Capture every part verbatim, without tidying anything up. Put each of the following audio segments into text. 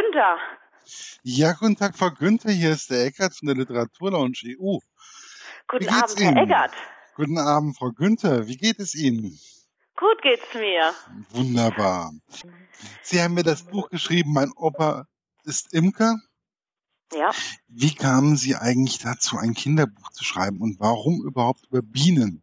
Günther. Ja, guten Tag, Frau Günther, hier ist der Eckert von der Literaturlounge E U. Guten Wie geht's Abend, Herr Ihnen? Eckert. Guten Abend, Frau Günther, wie geht es Ihnen? Gut geht's mir. Wunderbar. Sie haben mir das Buch geschrieben, mein Opa ist Imker. Ja. Wie kamen Sie eigentlich dazu, ein Kinderbuch zu schreiben und warum überhaupt über Bienen?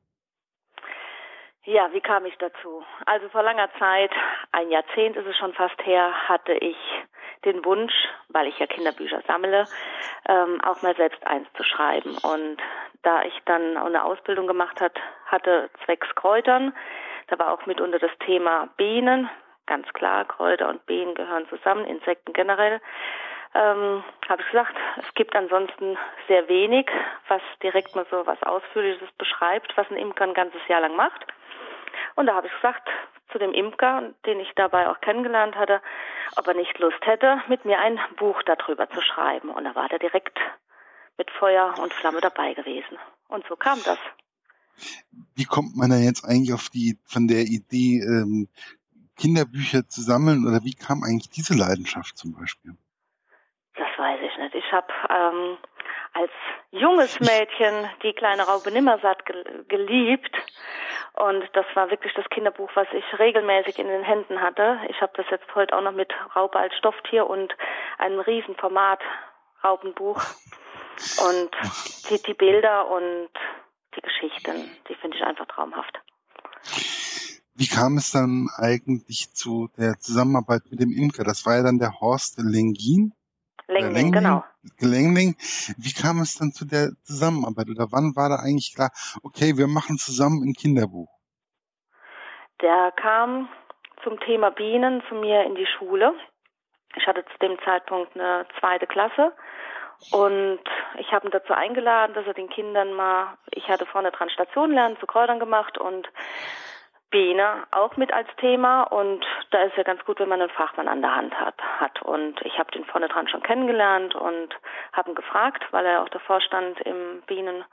Ja, wie kam ich dazu? Also vor langer Zeit, ein Jahrzehnt ist es schon fast her, hatte ich den Wunsch, weil ich ja Kinderbücher sammle, ähm, auch mal selbst eins zu schreiben. Und da ich dann eine Ausbildung gemacht hat, hatte zwecks Kräutern, da war auch mitunter das Thema Bienen, ganz klar, Kräuter und Bienen gehören zusammen, Insekten generell. Ähm, habe ich gesagt, es gibt ansonsten sehr wenig, was direkt mal so was Ausführliches beschreibt, was ein Imker ein ganzes Jahr lang macht. Und da habe ich gesagt zu dem Imker, den ich dabei auch kennengelernt hatte, ob er nicht Lust hätte, mit mir ein Buch darüber zu schreiben. Und da war der direkt mit Feuer und Flamme dabei gewesen. Und so kam das. Wie kommt man denn jetzt eigentlich auf die, von der Idee, ähm, Kinderbücher zu sammeln, oder wie kam eigentlich diese Leidenschaft zum Beispiel? Das weiß ich nicht. Ich habe ähm, als junges Mädchen die kleine Raupe Nimmersatt ge- geliebt. Und das war wirklich das Kinderbuch, was ich regelmäßig in den Händen hatte. Ich habe das jetzt heute auch noch mit Raupe als Stofftier und einem Riesenformat Raupenbuch. Und die, die Bilder und die Geschichten, die finde ich einfach traumhaft. Wie kam es dann eigentlich zu der Zusammenarbeit mit dem Imker? Das war ja dann der Horst Lengin. Lengling, genau. Lengling. Wie kam es dann zu der Zusammenarbeit? Oder wann war da eigentlich klar, okay, wir machen zusammen ein Kinderbuch? Der kam zum Thema Bienen zu mir in die Schule. Ich hatte zu dem Zeitpunkt eine zweite Klasse und ich habe ihn dazu eingeladen, dass er den Kindern mal, ich hatte vorne dran Stationenlernen zu Kräutern gemacht und Biene auch mit als Thema, und da ist ja ganz gut, wenn man einen Fachmann an der Hand hat. hat. Und ich habe den vorne dran schon kennengelernt und habe ihn gefragt, weil er auch der Vorstand im Bienenverein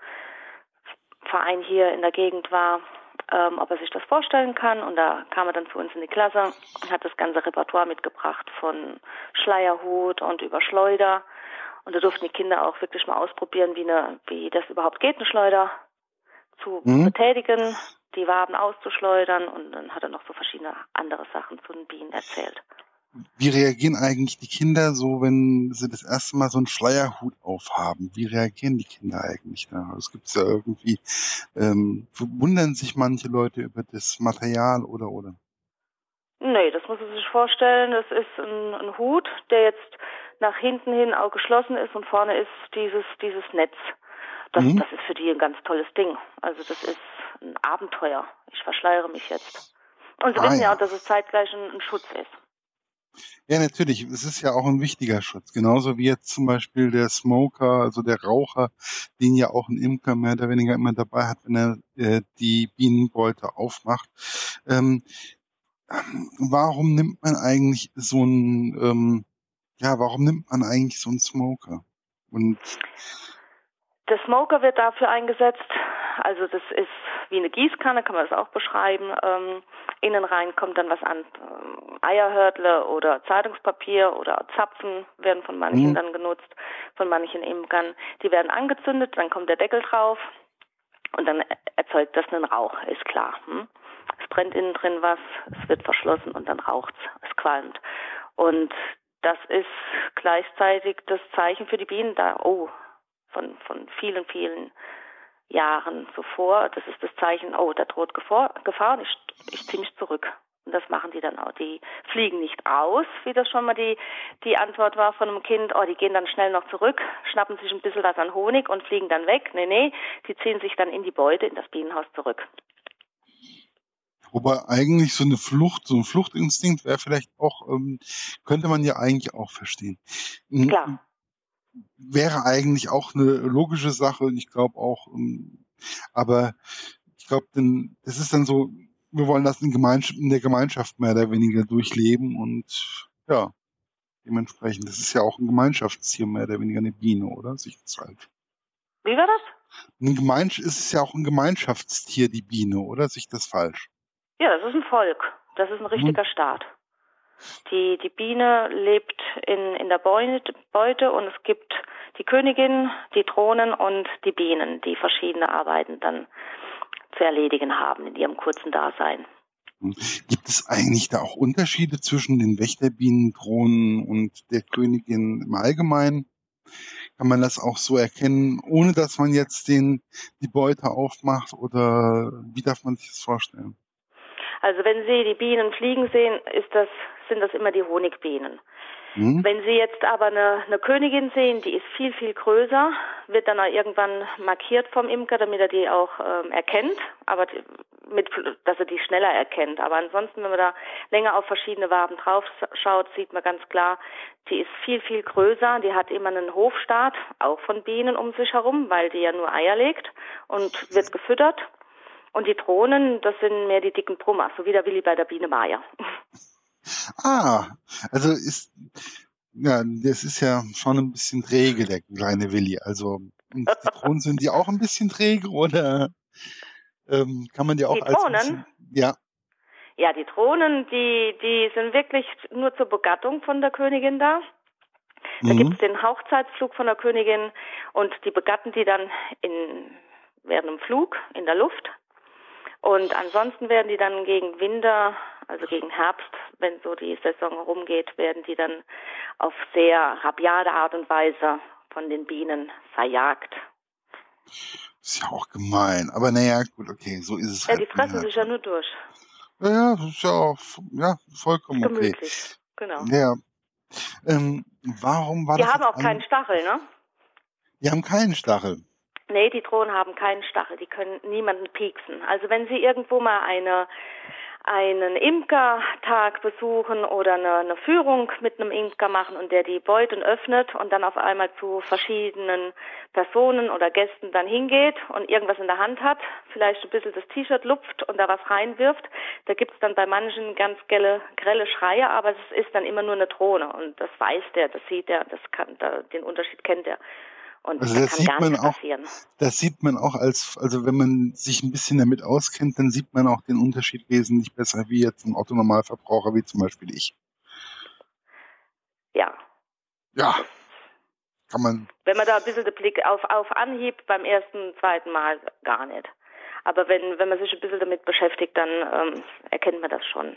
hier in der Gegend war, ähm, ob er sich das vorstellen kann. Und da kam er dann zu uns in die Klasse und hat das ganze Repertoire mitgebracht, von Schleierhut und über Schleuder. Und da durften die Kinder auch wirklich mal ausprobieren, wie, eine, wie das überhaupt geht, eine Schleuder zu mhm. betätigen, die Waben auszuschleudern, und dann hat er noch so verschiedene andere Sachen zu den Bienen erzählt. Wie reagieren eigentlich die Kinder so, wenn sie das erste Mal so einen Schleierhut aufhaben? Wie reagieren die Kinder eigentlich da? Es gibt ja irgendwie, ähm, wundern sich manche Leute über das Material oder oder? Nee, das muss man sich vorstellen. Das ist ein, ein Hut, der jetzt nach hinten hin auch geschlossen ist, und vorne ist dieses dieses Netz. Das, mhm. das ist für die ein ganz tolles Ding. Also das ist ein Abenteuer. Ich verschleiere mich jetzt. Und sie ah, wissen ja auch, dass es zeitgleich ein, ein Schutz ist. Ja, natürlich. Es ist ja auch ein wichtiger Schutz. Genauso wie jetzt zum Beispiel der Smoker, also der Raucher, den ja auch ein Imker mehr oder weniger immer dabei hat, wenn er äh, die Bienenbeute aufmacht. Ähm, warum nimmt man eigentlich so einen, ähm, ja, warum nimmt man eigentlich so einen Smoker? Und der Smoker wird dafür eingesetzt, also das ist wie eine Gießkanne, kann man das auch beschreiben. Ähm, innen rein kommt dann was an, ähm, Eierhörtle oder Zeitungspapier oder Zapfen werden von manchen mhm. dann genutzt, von manchen Imkern. Die werden angezündet, dann kommt der Deckel drauf und dann erzeugt das einen Rauch, ist klar. Hm? Es brennt innen drin was, es wird verschlossen und dann raucht's, es qualmt. Und das ist gleichzeitig das Zeichen für die Bienen da, oh, von von vielen, vielen Jahren zuvor. Das ist das Zeichen, oh, da droht Gefahr, Gefahr und ich, ich ziehe mich zurück. Und das machen die dann auch. Die fliegen nicht aus, wie das schon mal die, die Antwort war von einem Kind. Oh, die gehen dann schnell noch zurück, schnappen sich ein bisschen was an Honig und fliegen dann weg. Nee, nee, die ziehen sich dann in die Beute, in das Bienenhaus zurück. Wobei eigentlich so eine Flucht, so ein Fluchtinstinkt wäre vielleicht auch, ähm, könnte man ja eigentlich auch verstehen. Klar. Wäre eigentlich auch eine logische Sache, ich glaube auch, ähm, aber ich glaube, das ist dann so, wir wollen das in, Gemeinschaft, in der Gemeinschaft mehr oder weniger durchleben, und ja, dementsprechend, das ist ja auch ein Gemeinschaftstier, mehr oder weniger eine Biene, oder? Sich das halt. Wie war das? Ein Gemeinschaft, ist es ja auch ein Gemeinschaftstier, die Biene, oder? Sich das falsch? Ja, das ist ein Volk. Das ist ein richtiger hm. Staat. Die, die Biene lebt in, in der Beute, Beute und es gibt die Königin, die Drohnen und die Bienen, die verschiedene Arbeiten dann zu erledigen haben in ihrem kurzen Dasein. Gibt es eigentlich da auch Unterschiede zwischen den Wächterbienen, Drohnen und der Königin im Allgemeinen? Kann man das auch so erkennen, ohne dass man jetzt den, die Beute aufmacht, oder wie darf man sich das vorstellen? Also wenn Sie die Bienen fliegen sehen, ist das, sind das immer die Honigbienen. Hm? Wenn Sie jetzt aber eine, eine Königin sehen, die ist viel, viel größer, wird dann auch irgendwann markiert vom Imker, damit er die auch ähm, erkennt, aber die, mit, dass er die schneller erkennt. Aber ansonsten, wenn man da länger auf verschiedene Waben drauf schaut, sieht man ganz klar, die ist viel, viel größer. Die hat immer einen Hofstaat, auch von Bienen um sich herum, weil die ja nur Eier legt und wird gefüttert. Und die Drohnen, das sind mehr die dicken Brummer, so wie der Willi bei der Biene Maya. Ah, also ist, ja, das ist ja schon ein bisschen träge, der kleine Willi. Also, und die Drohnen, sind die auch ein bisschen träge, oder ähm, kann man die auch die als Drohnen? bisschen, ja. Ja, die Drohnen, die, die sind wirklich nur zur Begattung von der Königin da. Da mhm. gibt es den Hochzeitsflug von der Königin und die begatten die dann in, während dem Flug in der Luft. Und ansonsten werden die dann gegen Winter, also gegen Herbst, wenn so die Saison rumgeht, werden die dann auf sehr rabiate Art und Weise von den Bienen verjagt. Ist ja auch gemein. Aber naja, gut, okay, so ist es ja, halt. Ja, die fressen sich ja nur durch. Ja, ja, das ist ja auch ja, vollkommen gemütlich, okay. Genau. Ja. Ähm, warum war die das haben jetzt auch keinen Stachel, ne? Die haben keinen Stachel. Nee, die Drohnen haben keinen Stachel, die können niemanden pieksen. Also wenn Sie irgendwo mal eine, einen Imkertag besuchen oder eine, eine Führung mit einem Imker machen und der die Beuten öffnet und dann auf einmal zu verschiedenen Personen oder Gästen dann hingeht und irgendwas in der Hand hat, vielleicht ein bisschen das T-Shirt lupft und da was reinwirft, da gibt's dann bei manchen ganz grelle, grelle Schreie, aber es ist dann immer nur eine Drohne und das weiß der, das sieht er, das kann, da, den Unterschied kennt er. Und also da das kann sieht gar man nichts auch, passieren. Das sieht man auch als, also wenn man sich ein bisschen damit auskennt, dann sieht man auch den Unterschied wesentlich besser wie jetzt ein Otto-Normalverbraucher, wie zum Beispiel ich. Ja. Ja. Kann man. Wenn man da ein bisschen den Blick auf, auf Anhieb beim ersten, zweiten Mal gar nicht. Aber wenn, wenn man sich ein bisschen damit beschäftigt, dann ähm, erkennt man das schon.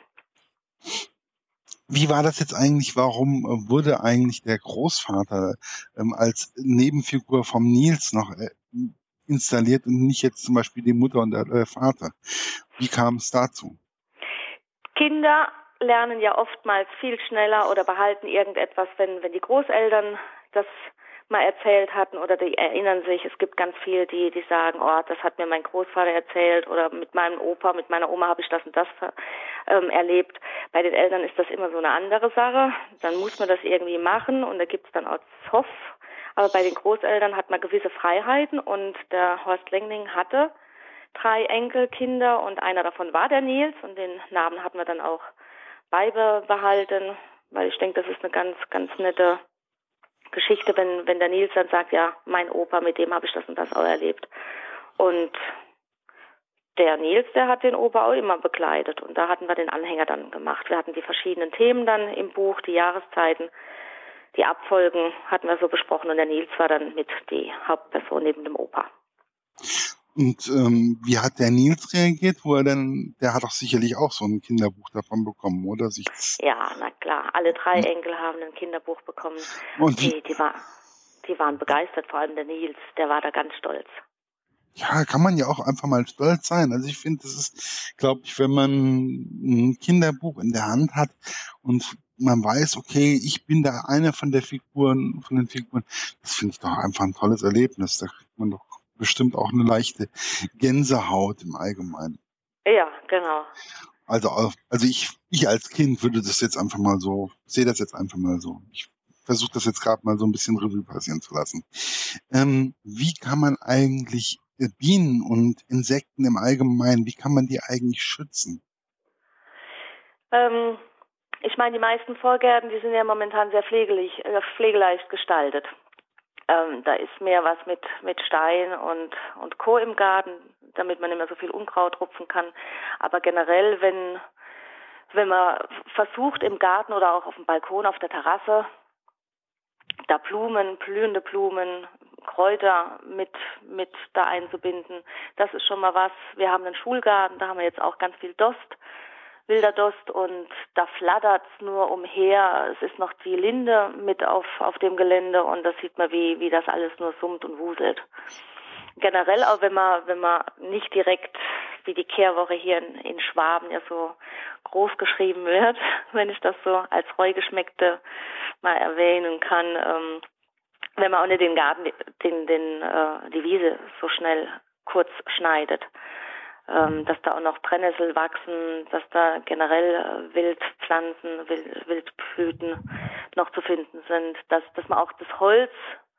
Wie war das jetzt eigentlich? Warum wurde eigentlich der Großvater ähm, als Nebenfigur vom Nils noch äh, installiert und nicht jetzt zum Beispiel die Mutter und der äh, Vater? Wie kam es dazu? Kinder lernen ja oftmals viel schneller oder behalten irgendetwas, wenn, wenn die Großeltern das mal erzählt hatten oder die erinnern sich. Es gibt ganz viele, die, die sagen, oh, das hat mir mein Großvater erzählt oder mit meinem Opa, mit meiner Oma habe ich das und das ähm, erlebt. Bei den Eltern ist das immer so eine andere Sache. Dann muss man das irgendwie machen und da gibt es dann auch Zoff. Aber bei den Großeltern hat man gewisse Freiheiten und der Horst Lengning hatte drei Enkelkinder und einer davon war der Nils und den Namen hat man dann auch beibehalten, weil ich denke, das ist eine ganz, ganz nette Geschichte, wenn, wenn der Nils dann sagt, ja, mein Opa, mit dem habe ich das und das auch erlebt. Und der Nils, der hat den Opa auch immer begleitet und da hatten wir den Anhänger dann gemacht. Wir hatten die verschiedenen Themen dann im Buch, die Jahreszeiten, die Abfolgen hatten wir so besprochen und der Nils war dann mit die Hauptperson neben dem Opa. Und ähm, wie hat der Nils reagiert, wo er dann, der hat doch sicherlich auch so ein Kinderbuch davon bekommen, oder? Sich ja, na klar, alle drei Enkel haben ein Kinderbuch bekommen. Und die, die, war, die waren begeistert, vor allem der Nils, der war da ganz stolz. Ja, kann man ja auch einfach mal stolz sein. Also ich finde, das ist, glaube ich, wenn man ein Kinderbuch in der Hand hat und man weiß, okay, ich bin da einer von der Figuren, von den Figuren, das finde ich doch einfach ein tolles Erlebnis. Da kriegt man doch bestimmt auch eine leichte Gänsehaut im Allgemeinen. Ja, genau. Also, also ich, ich als Kind würde das jetzt einfach mal so, sehe das jetzt einfach mal so. Ich versuche das jetzt gerade mal so ein bisschen Revue passieren zu lassen. Ähm, wie kann man eigentlich Bienen und Insekten im Allgemeinen, wie kann man die eigentlich schützen? Ähm, ich meine, die meisten Vorgärten, die sind ja momentan sehr pflegelig, äh, pflegeleicht gestaltet. Ähm, da ist mehr was mit, mit Stein und, und Co. im Garten, damit man nicht mehr so viel Unkraut rupfen kann. Aber generell, wenn, wenn man versucht im Garten oder auch auf dem Balkon, auf der Terrasse, da Blumen, blühende Blumen, Kräuter mit mit da einzubinden, das ist schon mal was. Wir haben einen Schulgarten, da haben wir jetzt auch ganz viel Dost, wilder Dost, und da flattert's nur umher. Es ist noch die Linde mit auf auf dem Gelände, und da sieht man, wie wie das alles nur summt und wuselt. Generell auch, wenn man wenn man nicht direkt wie die Kehrwoche hier in, in Schwaben ja so groß geschrieben wird, wenn ich das so als Reugeschmeckte mal erwähnen kann, ähm, wenn man auch nicht den Garten, den, den, äh, die Wiese so schnell kurz schneidet, ähm, dass da auch noch Brennnessel wachsen, dass da generell äh, Wildpflanzen, Wild, Wildblüten noch zu finden sind, dass, dass man auch das Holz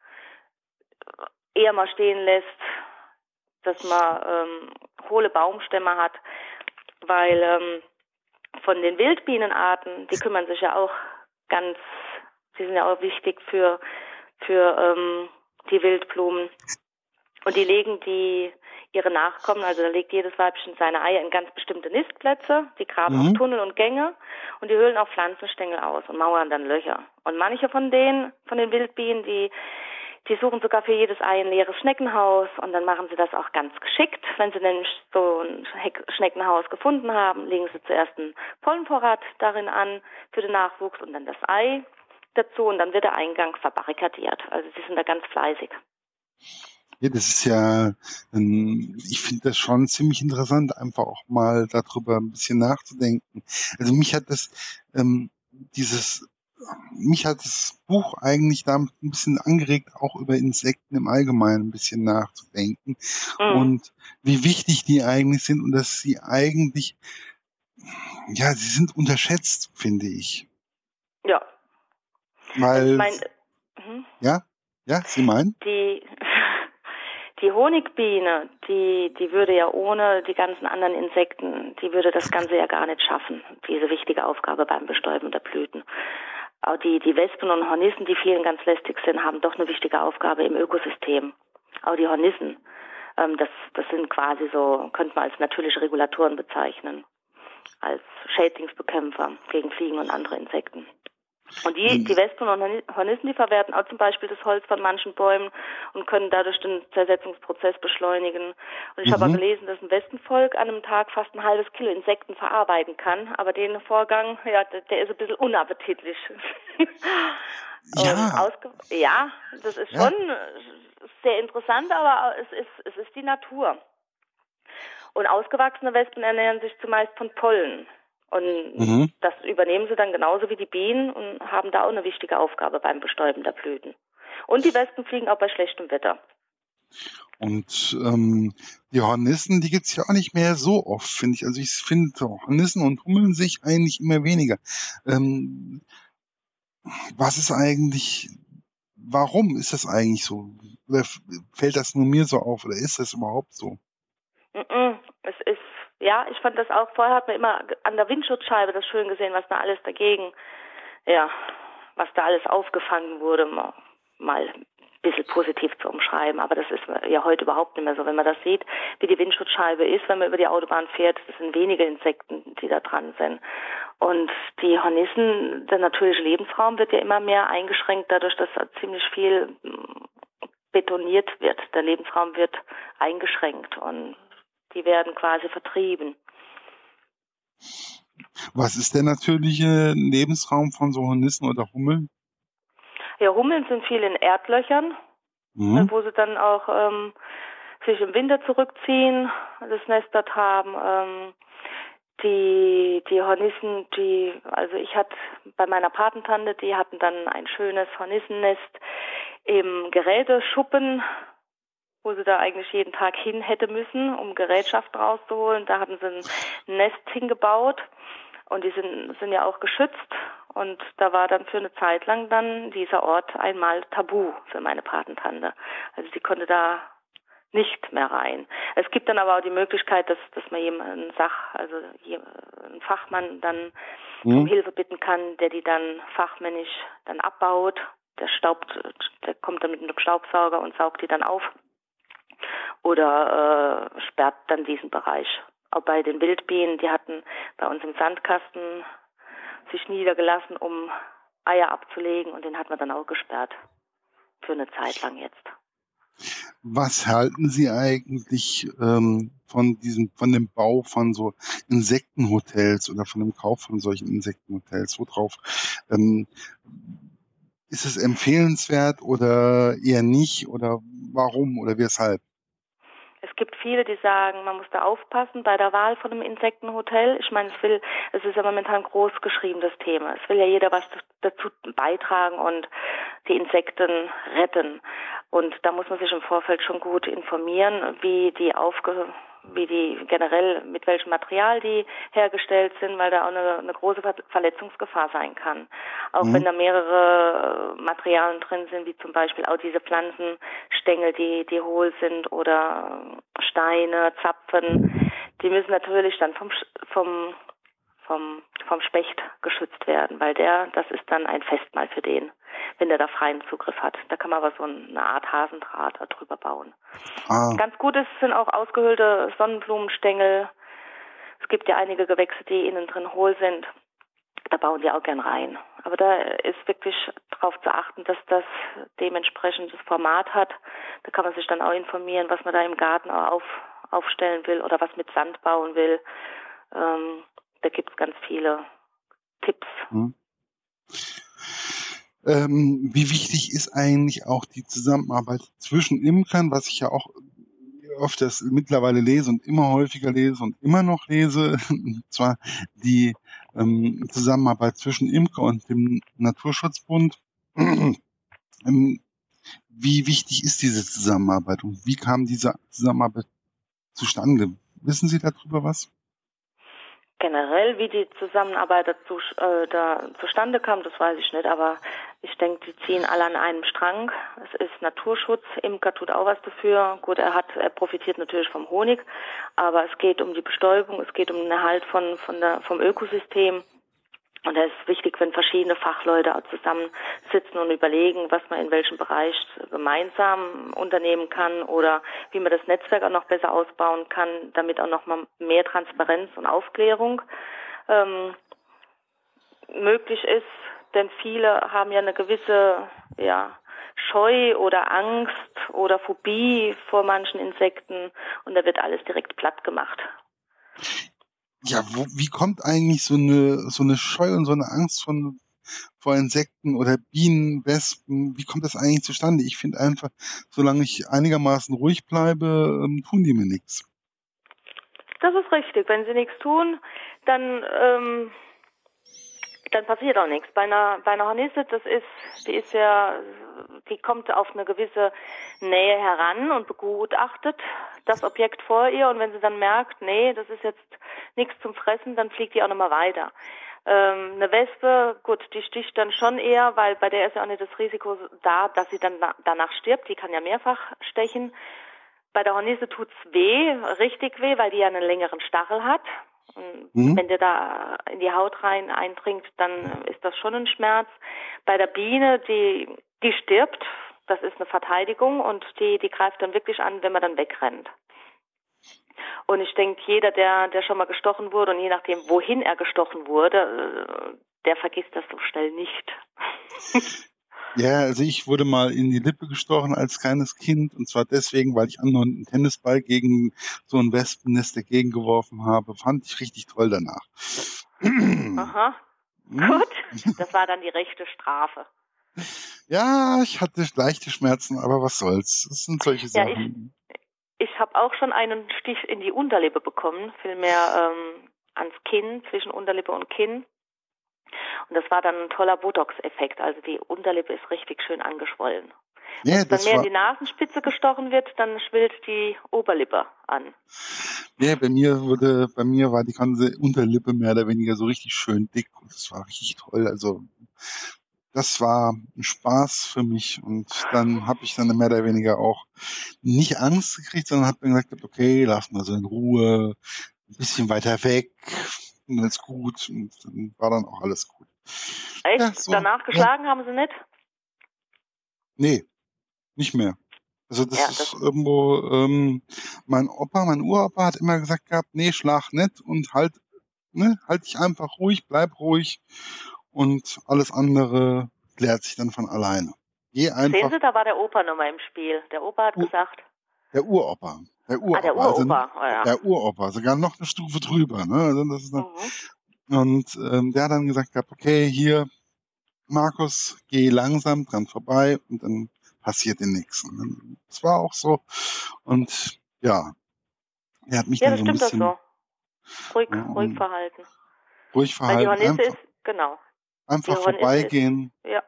eher mal stehen lässt, dass man ähm, hohle Baumstämme hat, weil ähm, von den Wildbienenarten, die kümmern sich ja auch ganz, die sind ja auch wichtig für für ähm, die Wildblumen, und die legen die ihre Nachkommen, also da legt jedes Weibchen seine Eier in ganz bestimmte Nistplätze, die graben Mhm. auch Tunnel und Gänge, und die höhlen auch Pflanzenstängel aus und mauern dann Löcher. Und manche von denen, von den Wildbienen, die Die suchen sogar für jedes Ei ein leeres Schneckenhaus, und dann machen sie das auch ganz geschickt. Wenn sie nämlich so ein Heck- Schneckenhaus gefunden haben, legen sie zuerst einen Pollenvorrat darin an für den Nachwuchs und dann das Ei dazu, und dann wird der Eingang verbarrikadiert. Also sie sind da ganz fleißig. Ja, das ist ja, ähm, ich finde das schon ziemlich interessant, einfach auch mal darüber ein bisschen nachzudenken. Also mich hat das, ähm, dieses, mich hat das Buch eigentlich damit ein bisschen angeregt, auch über Insekten im Allgemeinen ein bisschen nachzudenken Mhm. und wie wichtig die eigentlich sind und dass sie eigentlich, ja, sie sind unterschätzt, finde ich. Ja, also ich Weil, meine, mhm. ja, ja, Sie meinen? die die Honigbiene, die die würde ja ohne die ganzen anderen Insekten, die würde das Ganze ja gar nicht schaffen, diese wichtige Aufgabe beim Bestäuben der Blüten. Auch die die Wespen und Hornissen, die vielen ganz lästig sind, haben doch eine wichtige Aufgabe im Ökosystem. Auch die Hornissen, ähm, das das sind quasi so, könnte man als natürliche Regulatoren bezeichnen, als Schädlingsbekämpfer gegen Fliegen und andere Insekten. Und die, die Wespen und Hornissen, die verwerten auch zum Beispiel das Holz von manchen Bäumen und können dadurch den Zersetzungsprozess beschleunigen. Und ich Mhm. habe auch gelesen, dass ein Wespenvolk an einem Tag fast ein halbes Kilo Insekten verarbeiten kann. Aber den Vorgang, ja, der, der ist ein bisschen unappetitlich. Ja. Ausge ja, das ist Ja. schon sehr interessant, aber es ist, es ist die Natur. Und ausgewachsene Wespen ernähren sich zumeist von Pollen. Und Mhm. das übernehmen sie dann genauso wie die Bienen und haben da auch eine wichtige Aufgabe beim Bestäuben der Blüten. Und die Wespen fliegen auch bei schlechtem Wetter. Und ähm, die Hornissen, die gibt's ja auch nicht mehr so oft, finde ich. Also ich finde Hornissen und Hummeln sich eigentlich immer weniger. Ähm, was ist eigentlich, warum ist das eigentlich so? Oder f- fällt das nur mir so auf oder ist das überhaupt so? Mm-mm. Es ist, ja, ich fand das auch, vorher hat man immer an der Windschutzscheibe das schön gesehen, was da alles dagegen, ja, was da alles aufgefangen wurde, mal, mal ein bisschen positiv zu umschreiben. Aber das ist ja heute überhaupt nicht mehr so. Wenn man das sieht, wie die Windschutzscheibe ist, wenn man über die Autobahn fährt, das sind wenige Insekten, die da dran sind. Und die Hornissen, der natürliche Lebensraum wird ja immer mehr eingeschränkt, dadurch, dass da ziemlich viel betoniert wird. Der Lebensraum wird eingeschränkt und die werden quasi vertrieben. Was ist der natürliche Lebensraum von so Hornissen oder Hummeln? Ja, Hummeln sind viel in Erdlöchern, Mhm. wo sie dann auch ähm, sich im Winter zurückziehen, das Nest dort haben. Ähm, die die Hornissen, die, also ich hatte bei meiner Patentante, die hatten dann ein schönes Hornissennest im Geräteschuppen, wo sie da eigentlich jeden Tag hin hätte müssen, um Gerätschaft rauszuholen. Da hatten sie ein Nest hingebaut und die sind, sind ja auch geschützt. Und da war dann für eine Zeit lang dann dieser Ort einmal tabu für meine Patentante. Also sie konnte da nicht mehr rein. Es gibt dann aber auch die Möglichkeit, dass, dass man jemanden Sach, also einen Fachmann dann um Mhm. Hilfe bitten kann, der die dann fachmännisch dann abbaut. Der staubt, der kommt dann mit einem Staubsauger und saugt die dann auf oder äh, sperrt dann diesen Bereich auch bei den Wildbienen, die hatten bei uns im Sandkasten sich niedergelassen, um Eier abzulegen, und den hat man dann auch gesperrt. Für eine Zeit lang jetzt. Was halten Sie eigentlich ähm, von diesem, von dem Bau von so Insektenhotels oder von dem Kauf von solchen Insektenhotels? Worauf ähm, ist es empfehlenswert oder eher nicht? Oder warum oder weshalb? Es gibt viele, die sagen, man muss da aufpassen bei der Wahl von einem Insektenhotel. Ich meine, es will, es ist ja momentan ein groß geschriebenes Thema. Es will ja jeder was dazu beitragen und die Insekten retten. Und da muss man sich im Vorfeld schon gut informieren, wie die aufge, wie die generell, mit welchem Material die hergestellt sind, weil da auch eine, eine große Verletzungsgefahr sein kann. Auch mhm. wenn da mehrere Materialien drin sind, wie zum Beispiel auch diese Pflanzenstängel, die, die hohl sind, oder Steine, Zapfen, die müssen natürlich dann vom, vom, vom, vom Specht geschützt werden, weil der, das ist dann ein Festmahl für den, wenn der da freien Zugriff hat. Da kann man aber so eine Art Hasendraht drüber bauen. Ah. Ganz gut ist, sind auch ausgehöhlte Sonnenblumenstängel. Es gibt ja einige Gewächse, die innen drin hohl sind. Da bauen die auch gern rein. Aber da ist wirklich darauf zu achten, dass das dementsprechend das Format hat. Da kann man sich dann auch informieren, was man da im Garten auch auf, aufstellen will oder was mit Sand bauen will. Ähm, da gibt es ganz viele Tipps. Hm. Ähm, wie wichtig ist eigentlich auch die Zusammenarbeit zwischen Imkern, was ich ja auch öfters mittlerweile lese und immer häufiger lese und immer noch lese, und zwar die ähm, Zusammenarbeit zwischen Imker und dem Naturschutzbund. ähm, wie wichtig ist diese Zusammenarbeit und wie kam diese Zusammenarbeit zustande? Wissen Sie darüber was? Generell, wie die Zusammenarbeit dazu, äh, da zustande kam, das weiß ich nicht, aber ich denke, die ziehen alle an einem Strang. Es ist Naturschutz, Imker tut auch was dafür. Gut, er hat, er profitiert natürlich vom Honig, aber es geht um die Bestäubung, es geht um den Erhalt von, von der, vom Ökosystem. Und da ist wichtig, wenn verschiedene Fachleute auch zusammensitzen und überlegen, was man in welchem Bereich gemeinsam unternehmen kann oder wie man das Netzwerk auch noch besser ausbauen kann, damit auch noch mal mehr Transparenz und Aufklärung ähm, möglich ist. Denn viele haben ja eine gewisse ja, Scheu oder Angst oder Phobie vor manchen Insekten und da wird alles direkt platt gemacht. Ja, wo, wie kommt eigentlich so eine so eine Scheu und so eine Angst von vor Insekten oder Bienen, Wespen, wie kommt das eigentlich zustande? Ich finde einfach, solange ich einigermaßen ruhig bleibe, ähm, tun die mir nichts. Das ist richtig. Wenn sie nichts tun, dann ähm, dann passiert auch nichts. Bei einer bei einer Hornisse, das ist, die ist ja, die kommt auf eine gewisse Nähe heran und begutachtet das Objekt vor ihr, und wenn sie dann merkt, nee, das ist jetzt nichts zum Fressen, dann fliegt die auch nochmal weiter. Ähm, eine Wespe, gut, die sticht dann schon eher, weil bei der ist ja auch nicht das Risiko da, dass sie dann na- danach stirbt. Die kann ja mehrfach stechen. Bei der Hornisse tut's weh, richtig weh, weil die ja einen längeren Stachel hat. Und mhm. wenn der da in die Haut rein eindringt, dann ist das schon ein Schmerz. Bei der Biene, die die stirbt, das ist eine Verteidigung, und die die greift dann wirklich an, wenn man dann wegrennt. Und ich denke, jeder, der der schon mal gestochen wurde, und je nachdem, wohin er gestochen wurde, der vergisst das so schnell nicht. Ja, also ich wurde mal in die Lippe gestochen als kleines Kind, und zwar deswegen, weil ich andauernd einen Tennisball gegen so ein Wespennest dagegen geworfen habe. Fand ich richtig toll danach. Aha, hm? Gut. Das war dann die rechte Strafe. Ja, ich hatte leichte Schmerzen, aber was soll's. Das sind solche Sachen. Ja, ich ich habe auch schon einen Stich in die Unterlippe bekommen, vielmehr ähm, ans Kinn, zwischen Unterlippe und Kinn. Und das war dann ein toller Botox-Effekt. Also die Unterlippe ist richtig schön angeschwollen. Ja, wenn es dann mehr in die Nasenspitze gestochen wird, dann schwillt die Oberlippe an. Ja, bei mir wurde, bei mir war die ganze Unterlippe mehr oder weniger so richtig schön dick, und das war richtig toll. Also das war ein Spaß für mich, und dann habe ich dann mehr oder weniger auch nicht Angst gekriegt, sondern habe mir gesagt, okay, lass mal so in Ruhe, ein bisschen weiter weg, und alles gut, und dann war dann auch alles gut. Echt? Ja, so, danach geschlagen ja. haben sie nicht? Nee, nicht mehr. Also das Ja, ist das, irgendwo, ähm, mein Opa, mein Uropa hat immer gesagt gehabt, nee, schlag nicht und halt, ne, halt dich einfach ruhig, bleib ruhig und alles andere klärt sich dann von alleine. Geh sehen einfach, Sie, da war der Opa nochmal im Spiel. Der Opa hat U- gesagt, der Uropa, der ah, der Uropa, also Uropa, oh ja. der Uropa, sogar noch eine Stufe drüber, ne, also das ist dann, Mhm. und ähm, der hat dann gesagt gehabt, okay, hier, Markus, geh langsam dran vorbei und dann passiert dir nichts. Und das war auch so. Und ja, er hat mich Ja, dann das so ein stimmt das bisschen so. Ruhig, ja, ruhig um, verhalten. ruhig Weil die verhalten, Hornisse einfach, ist, genau, die einfach Hornisse ist, vorbeigehen ja,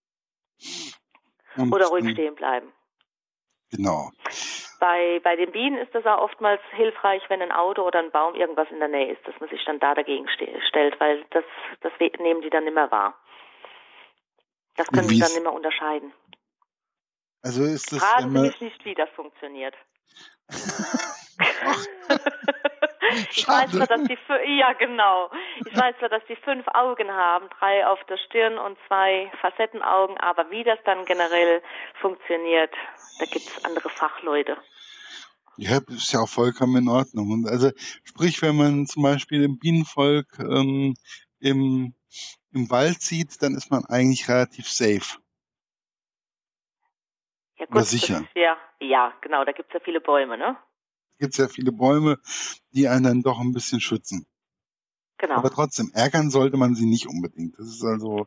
oder und ruhig dann, stehen bleiben. genau. Bei, bei den Bienen ist das auch oftmals hilfreich, wenn ein Auto oder ein Baum irgendwas in der Nähe ist, dass man sich dann da dagegen ste stellt, weil das, das we- nehmen die dann nicht mehr wahr. Das können sie Wie dann es, nicht mehr unterscheiden. also ist es Fragen Sie immer, mich nicht, wie das funktioniert. ach, Ich weiß schade. zwar, dass die fü- ja genau. Ich weiß zwar, dass die fünf Augen haben, drei auf der Stirn und zwei Facettenaugen, aber wie das dann generell funktioniert, da gibt es andere Fachleute. Ja, ist ja auch vollkommen in Ordnung. Und also, sprich, wenn man zum Beispiel im Bienenvolk ähm, im, im Wald sieht, dann ist man eigentlich relativ safe Ja oder gut, das sicher. ja, ja, genau, da gibt es ja viele Bäume, ne? Gibt es ja viele Bäume, die einen dann doch ein bisschen schützen. Genau. Aber trotzdem, ärgern sollte man sie nicht unbedingt. Das ist also,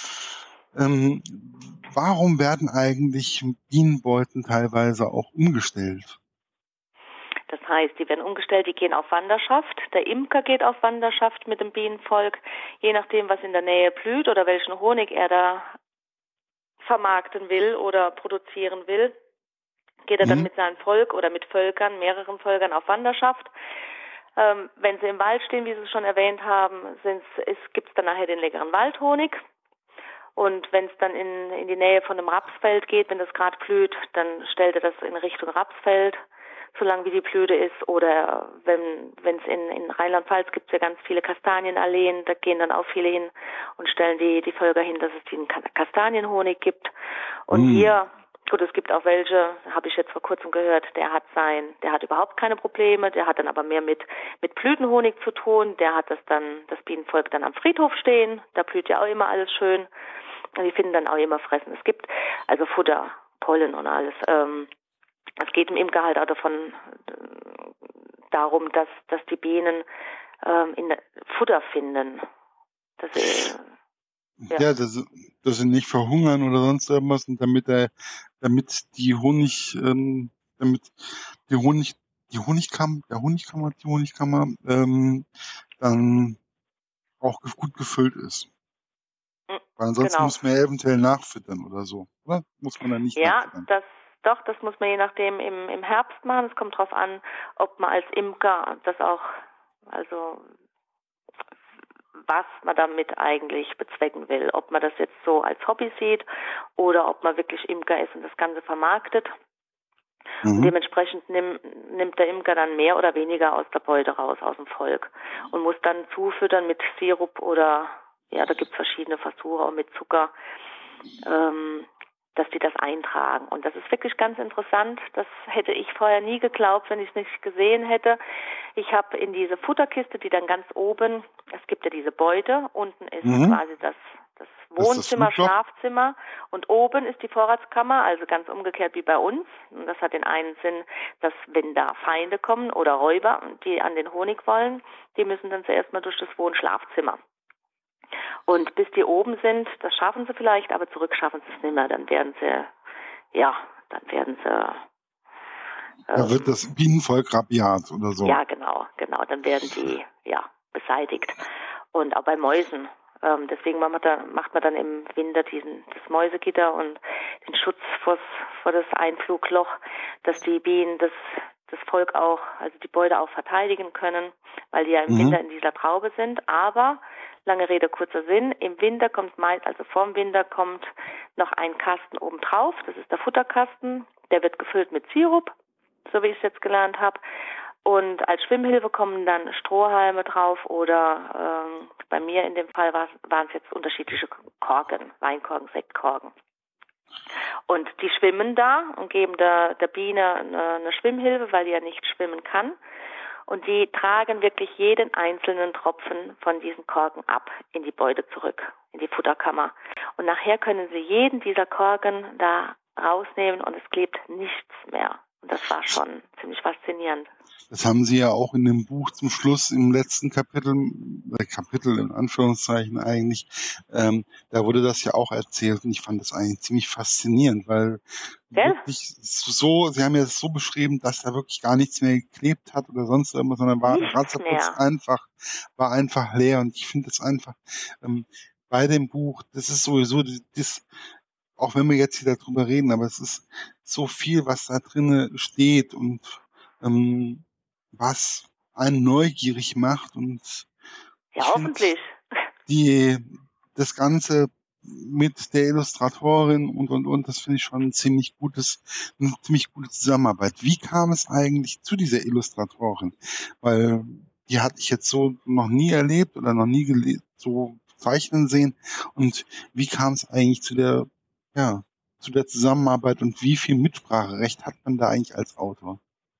ähm, warum werden eigentlich Bienenbeuten teilweise auch umgestellt? Das heißt, die werden umgestellt, die gehen auf Wanderschaft. Der Imker geht auf Wanderschaft mit dem Bienenvolk, je nachdem, was in der Nähe blüht oder welchen Honig er da vermarkten will oder produzieren will, geht er dann Hm? mit seinem Volk oder mit Völkern, mehreren Völkern auf Wanderschaft. Ähm, wenn sie im Wald stehen, wie Sie es schon erwähnt haben, gibt es dann nachher den leckeren Waldhonig. Und wenn es dann in, in die Nähe von einem Rapsfeld geht, wenn das gerade blüht, dann stellt er das in Richtung Rapsfeld, solange wie die Blüte ist. Oder wenn es in, in Rheinland-Pfalz gibt es ja ganz viele Kastanienalleen, da gehen dann auch viele hin und stellen die, die Völker hin, dass es den Kastanienhonig gibt. Und Hm. hier, gut, es gibt auch welche, habe ich jetzt vor kurzem gehört, der hat sein, der hat überhaupt keine Probleme, der hat dann aber mehr mit, mit Blütenhonig zu tun, der hat das dann, das Bienenvolk dann am Friedhof stehen, da blüht ja auch immer alles schön. Und die finden dann auch immer Fressen. Es gibt also Futter, Pollen und alles. Ähm, es geht im Imker halt auch davon äh, darum, dass, dass die Bienen ähm, in Futter finden. Dass sie, ja. Ja, dass, dass sie nicht verhungern oder sonst irgendwas und damit der, damit die Honig, ähm, damit die Honig, die Honigkammer, der Honigkammer, die Honigkammer, ähm, dann auch ge- gut gefüllt ist. Weil ansonsten Genau. muss man ja eventuell nachfüttern oder so, oder? Muss man dann nicht Ja, nachfüttern. das doch, das muss man je nachdem im, im Herbst machen. Es kommt drauf an, ob man als Imker das auch, also was man damit eigentlich bezwecken will. Ob man das jetzt so als Hobby sieht oder ob man wirklich Imker ist und das Ganze vermarktet. Und Mhm. dementsprechend nimm, nimmt der Imker dann mehr oder weniger aus der Beute raus, aus dem Volk. Und muss dann zufüttern mit Sirup oder, ja, da gibt es verschiedene Versuche, auch mit Zucker, ähm, dass die das eintragen. Und das ist wirklich ganz interessant. Das hätte ich vorher nie geglaubt, wenn ich es nicht gesehen hätte. Ich habe in diese Futterkiste, die dann ganz oben, es gibt ja diese Beute, unten ist Mhm. quasi das, das Das ist das Wohnzimmer, Flugloch. Schlafzimmer und oben ist die Vorratskammer, also ganz umgekehrt wie bei uns. Und das hat den einen Sinn, dass wenn da Feinde kommen oder Räuber, die an den Honig wollen, die müssen dann zuerst mal durch das Wohnschlafzimmer. Und bis die oben sind, das schaffen sie vielleicht, aber zurück schaffen sie es nicht mehr. Dann werden sie, ja, dann werden sie, Da wird ähm, das Bienenvolk rabiat oder so. ja, genau, genau, dann werden die, ja, beseitigt. Und auch bei Mäusen. Ähm, deswegen macht man, da, macht man dann im Winter diesen, das Mäusegitter und den Schutz vor, vor das Einflugloch, dass die Bienen das, das Volk auch, also die Beute auch verteidigen können, weil die ja im Mhm. Winter in dieser Traube sind. Aber, lange Rede, kurzer Sinn, im Winter kommt meist, also vorm Winter kommt noch ein Kasten oben drauf, das ist der Futterkasten, der wird gefüllt mit Sirup, so wie ich es jetzt gelernt habe. Und als Schwimmhilfe kommen dann Strohhalme drauf oder ähm, bei mir in dem Fall waren es jetzt unterschiedliche Korken, Weinkorken, Sektkorken. Und die schwimmen da und geben der, der Biene eine, eine Schwimmhilfe, weil die ja nicht schwimmen kann. Und die tragen wirklich jeden einzelnen Tropfen von diesen Korken ab in die Beute zurück, in die Futterkammer. Und nachher können sie jeden dieser Korken da rausnehmen und es klebt nichts mehr. Und das war schon ziemlich faszinierend. Das haben Sie ja auch in dem Buch zum Schluss im letzten Kapitel, äh, Kapitel in Anführungszeichen eigentlich, ähm, da wurde das ja auch erzählt und ich fand das eigentlich ziemlich faszinierend, weil Gell? wirklich so, Sie haben ja das so beschrieben, dass da wirklich gar nichts mehr geklebt hat oder sonst irgendwas, sondern war Nichts Ratzeputz mehr. einfach, war einfach leer und ich finde das einfach, ähm, bei dem Buch, das ist sowieso das, auch wenn wir jetzt hier darüber reden, aber es ist so viel, was da drinnen steht und ähm, was einen neugierig macht und Ja, ich finde hoffentlich. die das Ganze mit der Illustratorin und und und, das finde ich schon ein ziemlich gutes, eine ziemlich gute Zusammenarbeit. Wie kam es eigentlich zu dieser Illustratorin? Weil die hatte ich jetzt so noch nie erlebt oder noch nie gele- so zeichnen sehen. Und wie kam es eigentlich zu der, ja, zu der Zusammenarbeit und wie viel Mitspracherecht hat man da eigentlich als Autor?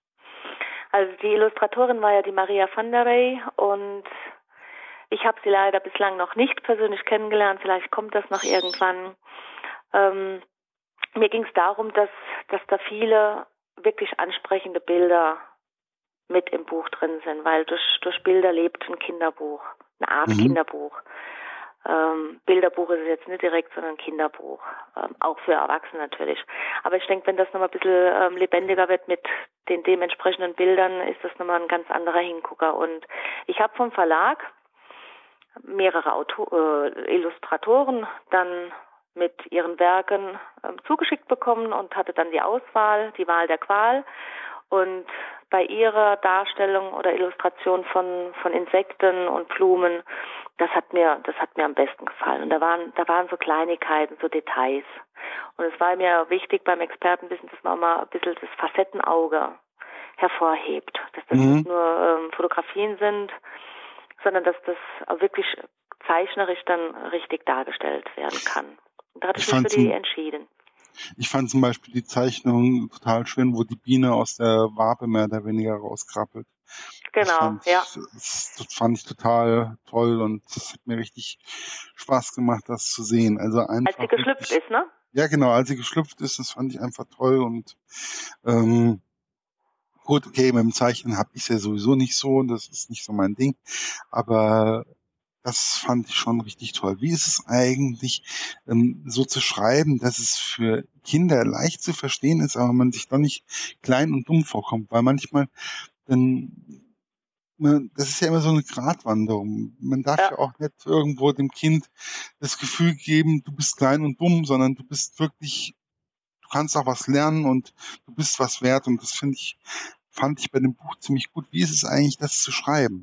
Also die Illustratorin war ja die Maria van der Rey und ich habe sie leider bislang noch nicht persönlich kennengelernt. Vielleicht kommt das noch irgendwann. Ähm, mir ging es darum, dass, dass da viele wirklich ansprechende Bilder mit im Buch drin sind, weil durch, durch Bilder lebt ein Kinderbuch, eine Art Mhm. Kinderbuch. Ähm, Bilderbuch ist es jetzt nicht direkt, sondern Kinderbuch. Ähm, auch für Erwachsene natürlich. Aber ich denke, wenn das nochmal ein bisschen ähm, lebendiger wird mit den dementsprechenden Bildern, ist das nochmal ein ganz anderer Hingucker. Und ich habe vom Verlag mehrere Auto äh, Illustratoren dann mit ihren Werken ähm, zugeschickt bekommen und hatte dann die Auswahl, die Wahl der Qual. Und bei ihrer Darstellung oder Illustration von von Insekten und Blumen, das hat mir das hat mir am besten gefallen. Und da waren da waren so Kleinigkeiten, so Details. Und es war mir wichtig beim Expertenwissen, dass man auch mal ein bisschen das Facettenauge hervorhebt, dass das Mhm. nicht nur ähm, Fotografien sind, sondern dass das auch wirklich zeichnerisch dann richtig dargestellt werden kann. Und da hatte Ich ich mich für fand die zum, entschieden. ich fand zum Beispiel die Zeichnung total schön, wo die Biene aus der Wabe mehr oder weniger rauskrabbelt. Das Genau, fand ja. ich, das, das fand ich total toll und es hat mir richtig Spaß gemacht, das zu sehen. Also Als sie einfach geschlüpft wirklich, ist, ne? ja genau, als sie geschlüpft ist, das fand ich einfach toll und ähm, gut, okay, mit dem Zeichnen habe ich ja sowieso nicht so, das ist nicht so mein Ding, aber das fand ich schon richtig toll. Wie ist es eigentlich, ähm, so zu schreiben, dass es für Kinder leicht zu verstehen ist, aber man sich doch nicht klein und dumm vorkommt? Weil manchmal, dann, man, das ist ja immer so eine Gratwanderung. Man darf Ja. ja auch nicht irgendwo dem Kind das Gefühl geben, du bist klein und dumm, sondern du bist wirklich, du kannst auch was lernen und du bist was wert. Und das finde ich, fand ich bei dem Buch ziemlich gut. Wie ist es eigentlich, das zu schreiben?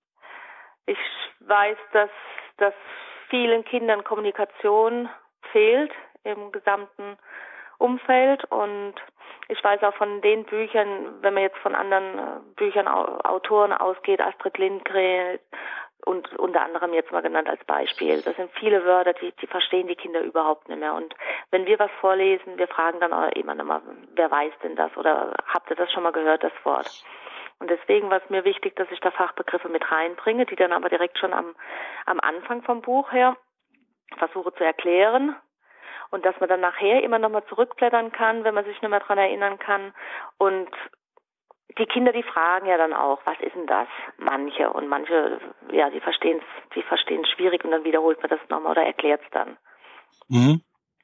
Ich weiß, dass, dass vielen Kindern Kommunikation fehlt im gesamten Umfeld und ich weiß auch von den Büchern, wenn man jetzt von anderen äh, Büchern, Au- Autoren ausgeht, Astrid Lindgren und unter anderem jetzt mal genannt als Beispiel, das sind viele Wörter, die, die verstehen die Kinder überhaupt nicht mehr. Und wenn wir was vorlesen, wir fragen dann auch immer nochmal, wer weiß denn das oder habt ihr das schon mal gehört, das Wort? Und deswegen war es mir wichtig, dass ich da Fachbegriffe mit reinbringe, die dann aber direkt schon am, am Anfang vom Buch her versuche zu erklären und dass man dann nachher immer nochmal zurückblättern kann, wenn man sich nicht mehr dran erinnern kann. Und die Kinder, die fragen ja dann auch, was ist denn das? Manche und manche, ja, die verstehen es, die verstehen es schwierig und dann wiederholt man das nochmal oder erklärt es dann. Mhm.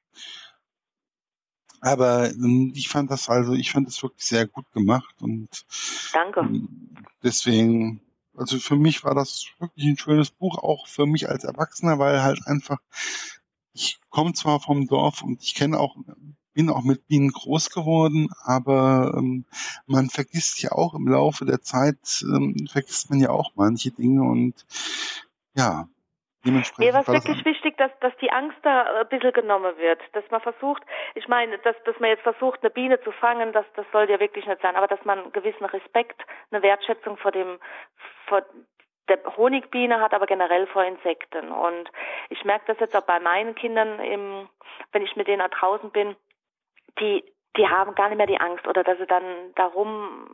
Aber ähm, ich fand das also, ich fand das wirklich sehr gut gemacht und Danke. ähm, deswegen, also für mich war das wirklich ein schönes Buch, auch für mich als Erwachsener, weil halt einfach, ich komme zwar vom Dorf und ich kenne auch, bin auch mit Bienen groß geworden, aber ähm, man vergisst ja auch im Laufe der Zeit, ähm, vergisst man ja auch manche Dinge und ja, Mir war dementsprechend es war das wirklich an. wichtig, dass, dass die Angst da ein bisschen genommen wird, dass man versucht, ich meine, dass, dass man jetzt versucht, eine Biene zu fangen, das, das soll ja wirklich nicht sein, aber dass man einen gewissen Respekt, eine Wertschätzung vor dem, vor der Honigbiene hat, aber generell vor Insekten. Und ich merke das jetzt auch bei meinen Kindern, im, wenn ich mit denen da draußen bin, die, die haben gar nicht mehr die Angst oder dass sie dann darum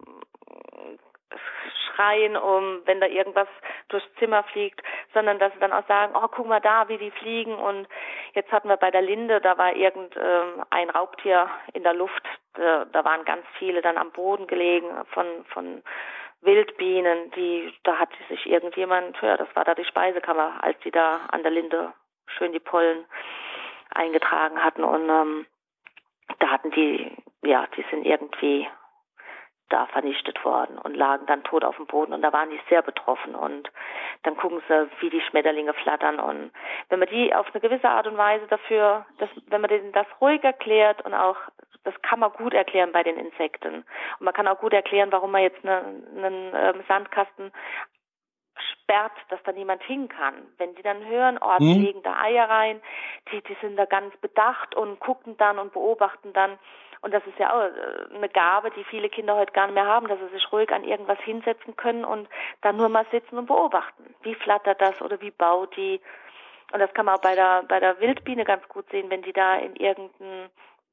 schreien, um, wenn da irgendwas durchs Zimmer fliegt, sondern dass sie dann auch sagen, oh, guck mal da, wie die fliegen. Und jetzt hatten wir bei der Linde, da war irgendein ähm, Raubtier in der Luft, da, da waren ganz viele dann am Boden gelegen von, von Wildbienen, die, da hat sich irgendjemand, ja, das war da die Speisekammer, als die da an der Linde schön die Pollen eingetragen hatten und ähm, da hatten die, ja, die sind irgendwie da vernichtet worden und lagen dann tot auf dem Boden und da waren die sehr betroffen und dann gucken sie, wie die Schmetterlinge flattern und wenn man die auf eine gewisse Art und Weise dafür, dass, wenn man denen das ruhig erklärt und auch, das kann man gut erklären bei den Insekten und man kann auch gut erklären, warum man jetzt einen, einen ähm, Sandkasten sperrt, dass da niemand hin kann. Wenn die dann hören, oh, die Hm? legen da Eier rein, die, die sind da ganz bedacht und gucken dann und beobachten dann. Und das ist ja auch eine Gabe, die viele Kinder heute gar nicht mehr haben, dass sie sich ruhig an irgendwas hinsetzen können und dann nur mal sitzen und beobachten. Wie flattert das oder wie baut die? Und das kann man auch bei der, bei der Wildbiene ganz gut sehen, wenn die da in irgendeine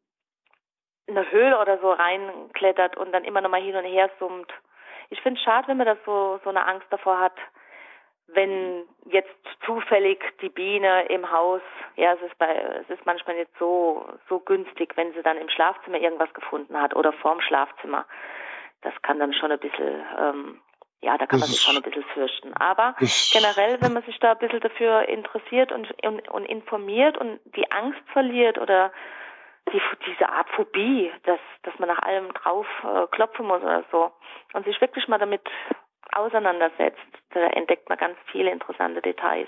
Höhle oder so reinklettert und dann immer noch mal hin und her summt. Ich finde es schade, wenn man das so, so eine Angst davor hat, wenn jetzt zufällig die Biene im Haus, ja, es ist bei, es ist manchmal nicht so, so günstig, wenn sie dann im Schlafzimmer irgendwas gefunden hat oder vorm Schlafzimmer. Das kann dann schon ein bisschen, ähm, ja, da kann Das man sich ist, schon ein bisschen fürchten. Aber das, generell, wenn man sich da ein bisschen dafür interessiert und, und, und informiert und die Angst verliert oder die, diese Art Phobie, dass, dass man nach allem drauf äh, klopfen muss oder so und sich wirklich mal damit auseinandersetzt, da entdeckt man ganz viele interessante Details.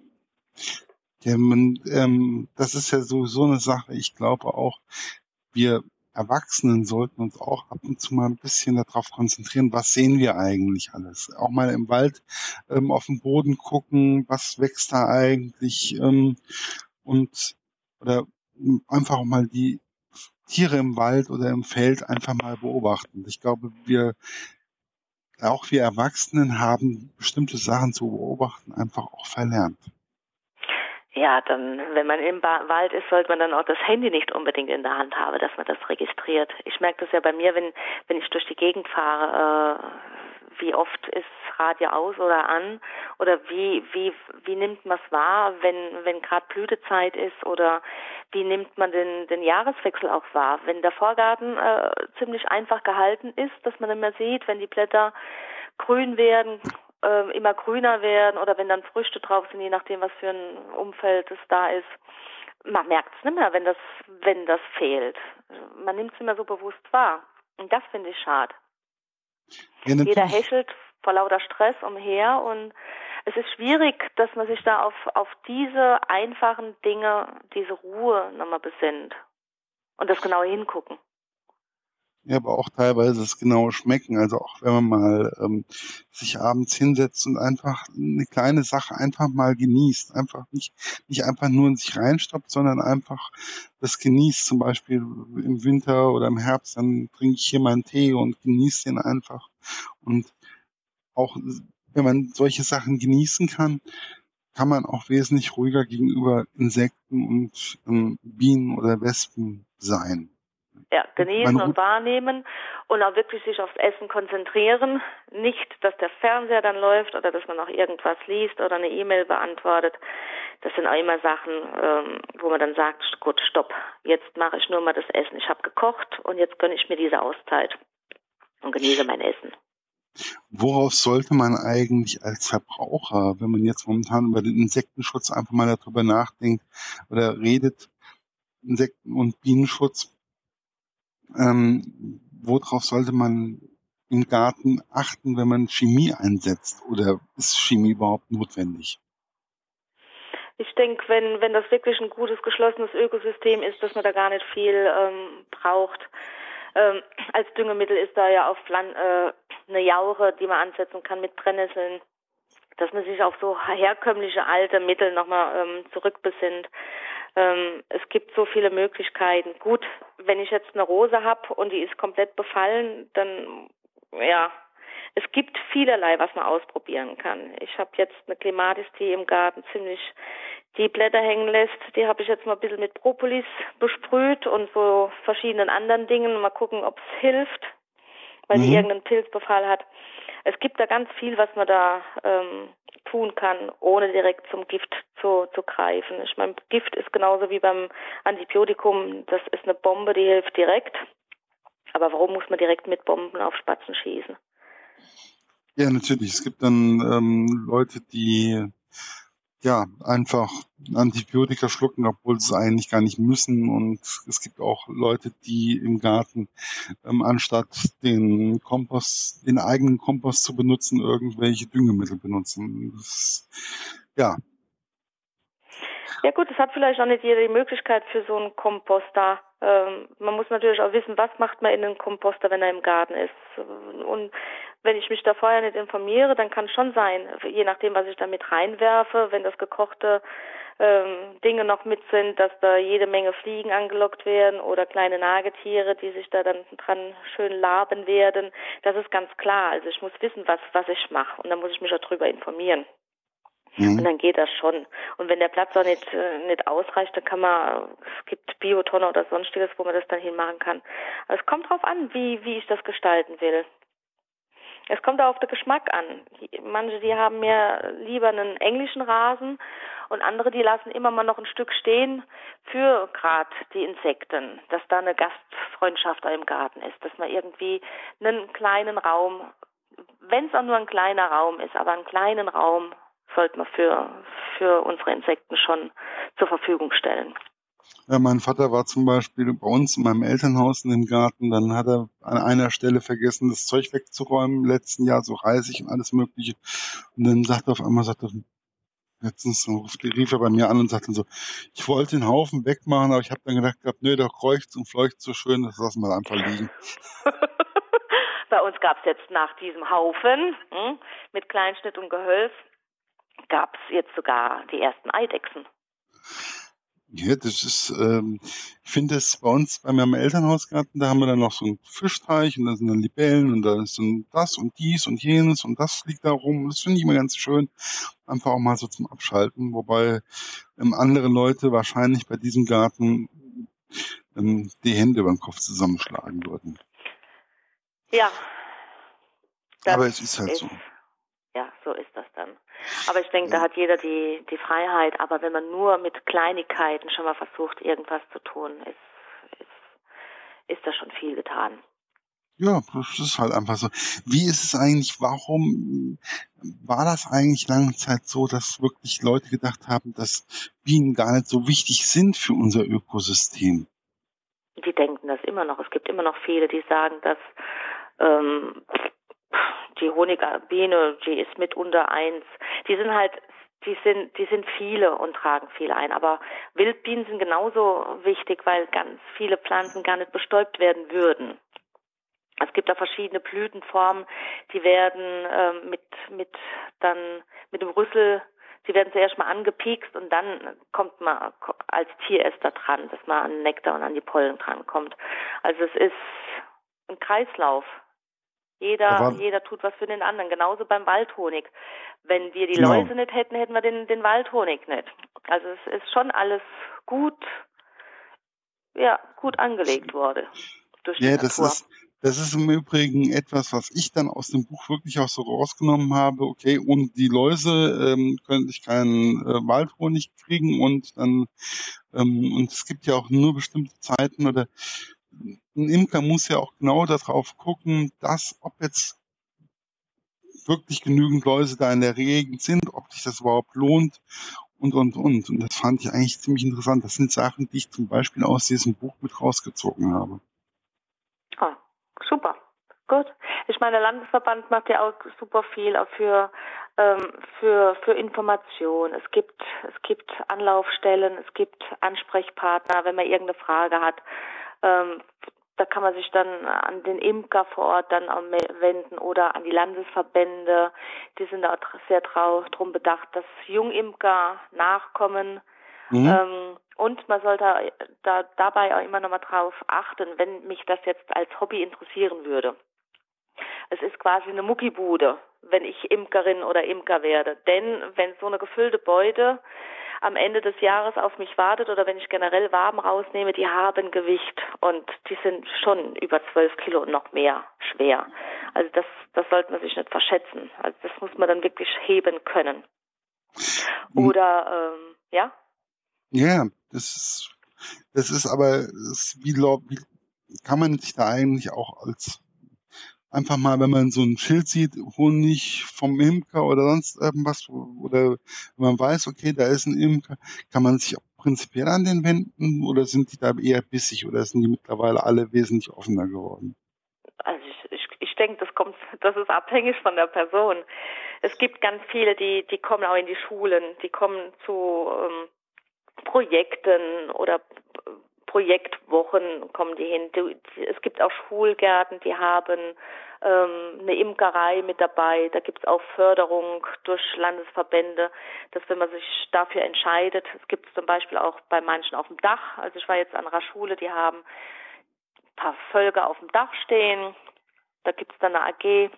ja, man, ähm, das ist ja sowieso eine Sache. Ich glaube auch, wir Erwachsenen sollten uns auch ab und zu mal ein bisschen darauf konzentrieren, was sehen wir eigentlich alles. Auch mal im Wald ähm, auf den Boden gucken, was wächst da eigentlich ähm, und oder einfach auch mal die Tiere im Wald oder im Feld einfach mal beobachten. Ich glaube, wir auch wir Erwachsenen haben bestimmte Sachen zu beobachten einfach auch verlernt. Ja, dann, wenn man im ba- Wald ist, sollte man dann auch das Handy nicht unbedingt in der Hand haben, dass man das registriert. Ich merke das ja bei mir, wenn, wenn ich durch die Gegend fahre, äh, wie oft ist Radio aus oder an oder wie, wie, wie nimmt man es wahr, wenn, wenn gerade Blütezeit ist oder wie nimmt man den, den Jahreswechsel auch wahr, wenn der Vorgarten äh, ziemlich einfach gehalten ist, dass man immer sieht, wenn die Blätter grün werden, äh, immer grüner werden oder wenn dann Früchte drauf sind, je nachdem, was für ein Umfeld es da ist. Man merkt es nicht mehr, wenn das, wenn das fehlt. Man nimmt es nicht mehr so bewusst wahr. Und das finde ich schade. Ja, Jeder natürlich. häschelt vor lauter Stress umher und es ist schwierig, dass man sich da auf, auf diese einfachen Dinge, diese Ruhe nochmal besinnt und das genaue hingucken. Ja, aber auch teilweise das genaue Schmecken. Also auch wenn man mal ähm, sich abends hinsetzt und einfach eine kleine Sache einfach mal genießt. Einfach nicht, nicht einfach nur in sich reinstoppt, sondern einfach das genießt. Zum Beispiel im Winter oder im Herbst, dann trinke ich hier meinen Tee und genieße den einfach. Und auch wenn man solche Sachen genießen kann, kann man auch wesentlich ruhiger gegenüber Insekten und ähm, Bienen oder Wespen sein. Ja, Man genießen und ruht, wahrnehmen und auch wirklich sich aufs Essen konzentrieren. Nicht, dass der Fernseher dann läuft oder dass man noch irgendwas liest oder eine E-Mail beantwortet. Das sind auch immer Sachen, ähm, wo man dann sagt, gut, stopp, jetzt mache ich nur mal das Essen. Ich habe gekocht und jetzt gönne ich mir diese Auszeit und genieße mein Essen. worauf sollte man eigentlich als Verbraucher, wenn man jetzt momentan über den Insektenschutz einfach mal darüber nachdenkt oder redet, Insekten- und Bienenschutz, ähm, worauf sollte man im Garten achten, wenn man Chemie einsetzt? Oder ist Chemie überhaupt notwendig? Ich denke, wenn, wenn das wirklich ein gutes, geschlossenes Ökosystem ist, dass man da gar nicht viel ähm, braucht. Ähm, als Düngemittel ist da ja auch Pflan- äh, eine Jauche, die man ansetzen kann mit Brennnesseln, dass man sich auf so herkömmliche alte Mittel nochmal ähm, zurückbesinnt. Ähm, es gibt so viele Möglichkeiten. Gut, wenn ich jetzt eine Rose habe und die ist komplett befallen, dann ja, Es gibt vielerlei, was man ausprobieren kann. Ich habe jetzt eine Clematis, die im Garten ziemlich die Blätter hängen lässt. Die habe ich jetzt mal ein bisschen mit Propolis besprüht und so verschiedenen anderen Dingen. Mal gucken, ob es hilft, weil sie Mhm. irgendeinen Pilzbefall hat. Es gibt da ganz viel, was man da ähm, tun kann, ohne direkt zum Gift zu, zu greifen. Ich meine, Gift ist genauso wie beim Antibiotikum. Das ist eine Bombe, die hilft direkt. Aber warum muss man direkt mit Bomben auf Spatzen schießen? Ja, natürlich. Es gibt dann ähm, Leute, die ja einfach Antibiotika schlucken, obwohl sie es eigentlich gar nicht müssen. Und es gibt auch Leute, die im Garten ähm, anstatt den Kompost, den eigenen Kompost zu benutzen, irgendwelche Düngemittel benutzen. Das, ja. Ja gut, es hat vielleicht auch nicht jeder die Möglichkeit für so einen Komposter. Ähm, man muss natürlich auch wissen, was macht man in einen Komposter, wenn er im Garten ist. Und wenn ich mich da vorher nicht informiere, dann kann es schon sein, je nachdem, was ich da mit reinwerfe, wenn das gekochte ähm, Dinge noch mit sind, dass da jede Menge Fliegen angelockt werden oder kleine Nagetiere, die sich da dann dran schön laben werden. Das ist ganz klar. Also ich muss wissen, was, was ich mache. Und dann muss ich mich auch darüber informieren. Und Mhm. dann geht das schon. Und wenn der Platz auch nicht, äh, nicht ausreicht, dann kann man, es gibt Biotonne oder sonstiges, wo man das dann hinmachen kann. Aber es kommt drauf an, wie, wie ich das gestalten will. Es kommt auch auf den Geschmack an. Manche, die haben mir lieber einen englischen Rasen und andere, die lassen immer mal noch ein Stück stehen für gerade die Insekten, dass da eine Gastfreundschaft im Garten ist, dass man irgendwie einen kleinen Raum, wenn es auch nur ein kleiner Raum ist, aber einen kleinen Raum sollte man für, für unsere Insekten schon zur Verfügung stellen. Ja, mein Vater war zum Beispiel bei uns in meinem Elternhaus in dem Garten, dann hat er an einer Stelle vergessen, das Zeug wegzuräumen, im letzten Jahr so Reisig und alles Mögliche. Und dann sagt er auf einmal, sagt er, letztens so, rief er bei mir an und sagte so, ich wollte den Haufen wegmachen, aber ich habe dann gedacht gehabt, nö, der kreucht und fleucht so schön, das lassen wir einfach liegen. Bei uns gab es jetzt nach diesem Haufen hm, mit Kleinschnitt und Gehölz gab es jetzt sogar die ersten Eidechsen. Ja, das ist, ähm, ich finde es bei uns bei meinem Elternhausgarten, da haben wir dann noch so einen Fischteich und da sind dann Libellen und da ist dann das und dies und jenes und das liegt da rum. Das finde ich immer ganz schön, einfach auch mal so zum Abschalten, wobei ähm, andere Leute wahrscheinlich bei diesem Garten ähm, die Hände über den Kopf zusammenschlagen würden. Ja, das Aber es ist halt ist, so. ja, so ist das dann. Aber ich denke, da hat jeder die, die Freiheit. Aber wenn man nur mit Kleinigkeiten schon mal versucht, irgendwas zu tun, ist, ist, ist da schon viel getan. Ja, das ist halt einfach so. Wie ist es eigentlich, warum war das eigentlich lange Zeit so, dass wirklich Leute gedacht haben, dass Bienen gar nicht so wichtig sind für unser Ökosystem? Die denken das immer noch. Es gibt immer noch viele, die sagen, dass ähm, die Honigbiene, die ist mitunter eins. Die sind halt, die sind, die sind viele und tragen viel ein. Aber Wildbienen sind genauso wichtig, weil ganz viele Pflanzen gar nicht bestäubt werden würden. Es gibt da verschiedene Blütenformen, die werden ähm, mit mit dann mit dem Rüssel, die werden zuerst mal angepiekst und dann kommt man als Tieresser dran, dass man an Nektar und an die Pollen dran kommt. Also es ist ein Kreislauf. Da Jeder war, jeder tut was für den anderen. Genauso beim Waldhonig. Wenn wir die genau. Läuse nicht hätten, hätten wir den den Waldhonig nicht. Also es ist schon alles gut, ja gut angelegt worden durch die Ja, das Natur. ist, das ist im Übrigen etwas, was ich dann aus dem Buch wirklich auch so rausgenommen habe. Okay, ohne die Läuse ähm, könnte ich keinen äh, Waldhonig kriegen und dann ähm, und es gibt ja auch nur bestimmte Zeiten oder ein Imker muss ja auch genau darauf gucken, dass ob jetzt wirklich genügend Läuse da in der Gegend sind, ob sich das überhaupt lohnt und und und. Und das fand ich eigentlich ziemlich interessant. Das sind Sachen, die ich zum Beispiel aus diesem Buch mit rausgezogen habe. Ah, super. Gut. Ich meine, der Landesverband macht ja auch super viel auch für, ähm, für, für Information. Es gibt, es gibt Anlaufstellen, es gibt Ansprechpartner, wenn man irgendeine Frage hat. Ähm, da kann man sich dann an den Imker vor Ort dann auch wenden oder an die Landesverbände. Die sind da auch sehr drum bedacht, dass Jungimker nachkommen. Mhm. Ähm, und man sollte da dabei auch immer noch mal drauf achten, wenn mich das jetzt als Hobby interessieren würde. Es ist quasi eine Muckibude, wenn ich Imkerin oder Imker werde. Denn wenn so eine gefüllte Beute am Ende des Jahres auf mich wartet oder wenn ich generell Waben rausnehme, die haben Gewicht und die sind schon über zwölf Kilo und noch mehr schwer. Also das, das sollte man sich nicht verschätzen. Also das muss man dann wirklich heben können. Oder, ähm, ja? Ja, das ist, das ist aber, das ist wie, wie kann man sich da eigentlich auch als einfach mal, wenn man so ein Schild sieht, Honig vom Imker oder sonst irgendwas, oder wenn man weiß, okay, da ist ein Imker, kann man sich auch prinzipiell an den wenden oder sind die da eher bissig oder sind die mittlerweile alle wesentlich offener geworden? Also ich, ich, ich denke, das kommt, das ist abhängig von der Person. Es gibt ganz viele, die, die kommen auch in die Schulen, die kommen zu ähm, Projekten oder Projektwochen kommen die hin. Es gibt auch Schulgärten, die haben ähm, eine Imkerei mit dabei. Da gibt es auch Förderung durch Landesverbände, dass wenn man sich dafür entscheidet, es gibt es zum Beispiel auch bei manchen auf dem Dach. Also ich war jetzt an einer Schule, die haben ein paar Völker auf dem Dach stehen. Da gibt es dann eine A G.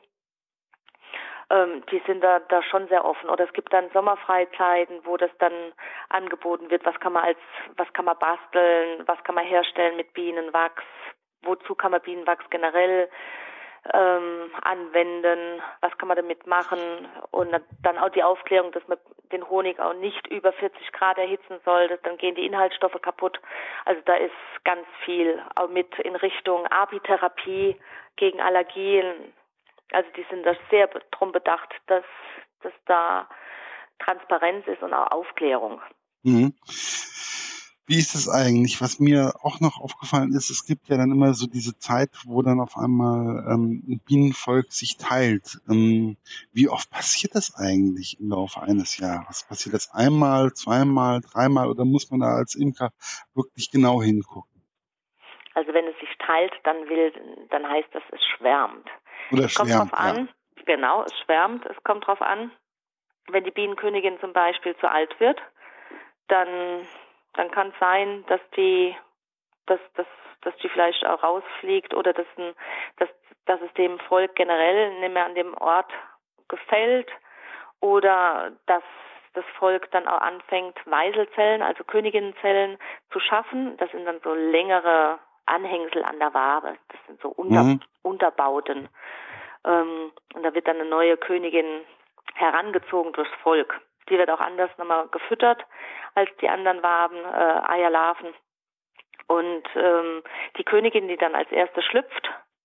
Die sind da, da schon sehr offen. Oder es gibt dann Sommerfreizeiten, wo das dann angeboten wird, was kann man als, was kann man basteln, was kann man herstellen mit Bienenwachs, wozu kann man Bienenwachs generell ähm, anwenden, was kann man damit machen und dann auch die Aufklärung, dass man den Honig auch nicht über vierzig Grad erhitzen soll, dann gehen die Inhaltsstoffe kaputt. Also da ist ganz viel, auch mit in Richtung Apitherapie gegen Allergien. Also die sind da sehr drum bedacht, dass, dass da Transparenz ist und auch Aufklärung. Mhm. Wie ist es eigentlich? Was mir auch noch aufgefallen ist, es gibt ja dann immer so diese Zeit, wo dann auf einmal ähm, ein Bienenvolk sich teilt. Ähm, wie oft passiert das eigentlich im Laufe eines Jahres? Passiert das einmal, zweimal, dreimal oder muss man da als Imker wirklich genau hingucken? Also wenn es sich teilt, dann will, dann heißt das, es schwärmt. Oder es kommt schwärmt, drauf an, ja. Genau, es schwärmt. Es kommt drauf an, wenn die Bienenkönigin zum Beispiel zu alt wird, dann, dann kann es sein, dass die, dass, dass, dass die vielleicht auch rausfliegt oder dass, ein, dass, dass es dem Volk generell nicht mehr an dem Ort gefällt oder dass das Volk dann auch anfängt, Weiselzellen, also Königinnenzellen zu schaffen. Das sind dann so längere Anhängsel an der Wabe. Das sind so Unter, Mhm. Unterbauten. Ähm, und da wird dann eine neue Königin herangezogen durchs Volk. Die wird auch anders nochmal gefüttert als die anderen Waben, äh, Eierlarven. Und ähm, die Königin, die dann als erste schlüpft,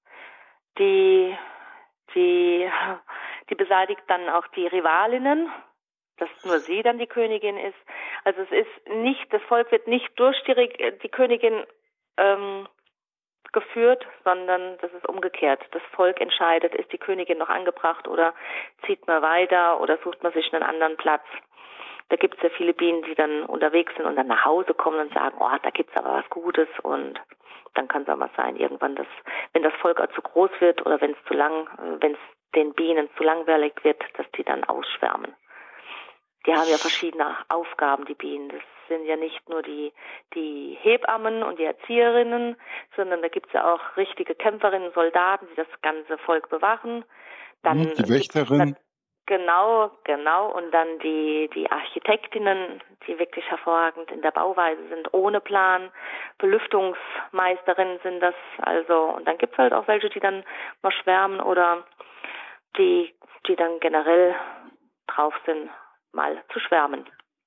die, die, die beseitigt dann auch die Rivalinnen, dass nur sie dann die Königin ist. Also es ist nicht, das Volk wird nicht durch die, die Königin ähm, geführt, sondern das ist umgekehrt. Das Volk entscheidet, ist die Königin noch angebracht oder zieht man weiter oder sucht man sich einen anderen Platz. Da gibt es ja viele Bienen, die dann unterwegs sind und dann nach Hause kommen und sagen, oh, da gibt's aber was Gutes und dann kann es auch mal sein, irgendwann, dass, wenn das Volk auch zu groß wird oder wenn es zu lang, wenn es den Bienen zu langweilig wird, dass die dann ausschwärmen. Die haben ja verschiedene Aufgaben, die Bienen. Das sind ja nicht nur die, die Hebammen und die Erzieherinnen, sondern da gibt es ja auch richtige Kämpferinnen, Soldaten, die das ganze Volk bewachen. Dann Mhm, die Wächterin. Genau, genau. Und dann die, die Architektinnen, die wirklich hervorragend in der Bauweise sind, ohne Plan. Belüftungsmeisterinnen sind das. Also, und dann gibt es halt auch welche, die dann mal schwärmen oder die, die dann generell drauf sind, mal zu schwärmen.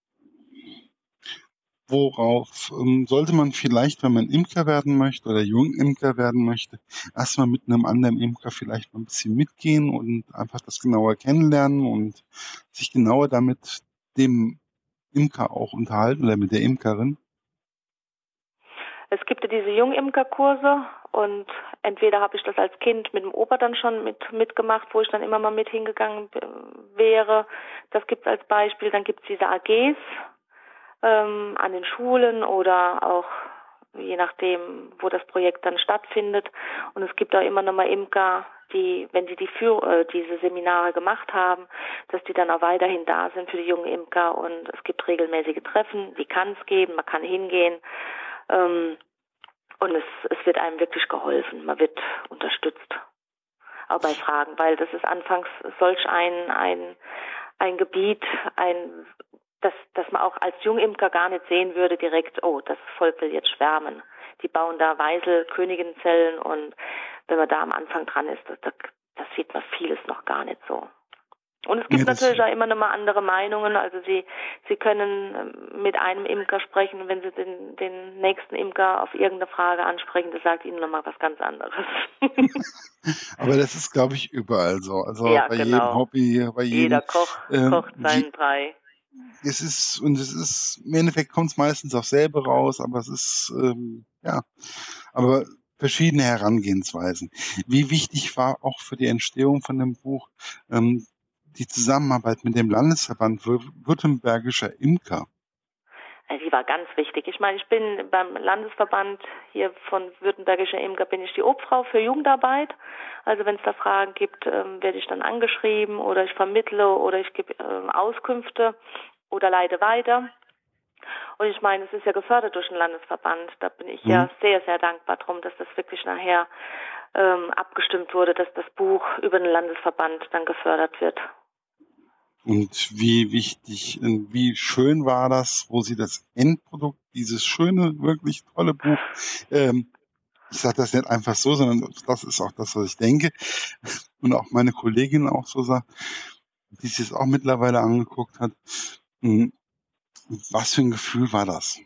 Worauf ähm, sollte man vielleicht, wenn man Imker werden möchte oder Jungimker werden möchte, erstmal mit einem anderen Imker vielleicht mal ein bisschen mitgehen und einfach das genauer kennenlernen und sich genauer damit dem Imker auch unterhalten oder mit der Imkerin? Es gibt ja diese Jungimkerkurse und entweder habe ich das als Kind mit dem Opa dann schon mit mitgemacht, wo ich dann immer mal mit hingegangen wäre. Das gibt es als Beispiel. Dann gibt es diese A Gs ähm, an den Schulen oder auch je nachdem, wo das Projekt dann stattfindet. Und es gibt auch immer noch mal Imker, die, wenn die, die für, äh, diese Seminare gemacht haben, dass die dann auch weiterhin da sind für die jungen Imker. Und es gibt regelmäßige Treffen, die kann es geben, man kann hingehen. Ähm, und es, es wird einem wirklich geholfen, man wird unterstützt. auch bei Fragen, weil das ist anfangs solch ein, ein, ein Gebiet, ein, dass, dass man auch als Jungimker gar nicht sehen würde direkt, oh, das Volk will jetzt schwärmen. Die bauen da Weisel, Königinnenzellen und wenn man da am Anfang dran ist, das, das, das sieht man vieles noch gar nicht so. Und es gibt Ja, das, natürlich auch immer noch mal andere Meinungen. Also Sie, Sie können mit einem Imker sprechen, wenn Sie den, den nächsten Imker auf irgendeine Frage ansprechen, das sagt Ihnen nochmal was ganz anderes. aber das ist, glaube ich, überall so. Also Ja, bei jedem genau. Hobby, bei jedem, Jeder Koch ähm, kocht je, seinen Brei. es ist, und es ist, im Endeffekt kommt es meistens auf selber raus, aber es ist, ähm, ja, aber verschiedene Herangehensweisen. Wie wichtig war auch für die Entstehung von dem Buch ähm, die Zusammenarbeit mit dem Landesverband Wür- Württembergischer Imker? Die war ganz wichtig. Ich meine, ich bin beim Landesverband hier von Württembergischer Imker, bin ich die Obfrau für Jugendarbeit. Also wenn es da Fragen gibt, ähm, werde ich dann angeschrieben oder ich vermittle oder ich gebe ähm, Auskünfte oder leite weiter. Und ich meine, es ist ja gefördert durch den Landesverband. Da bin ich ja Hm? sehr, sehr dankbar drum, dass das wirklich nachher ähm, abgestimmt wurde, dass das Buch über den Landesverband dann gefördert wird. Und wie wichtig, äh, wie schön war das, wo Sie das Endprodukt, dieses schöne, wirklich tolle Buch, ähm, ich sage das nicht einfach so, sondern das ist auch das, was ich denke und auch meine Kollegin auch so sagt, die sich es auch mittlerweile angeguckt hat. Hm, Was für ein Gefühl war das?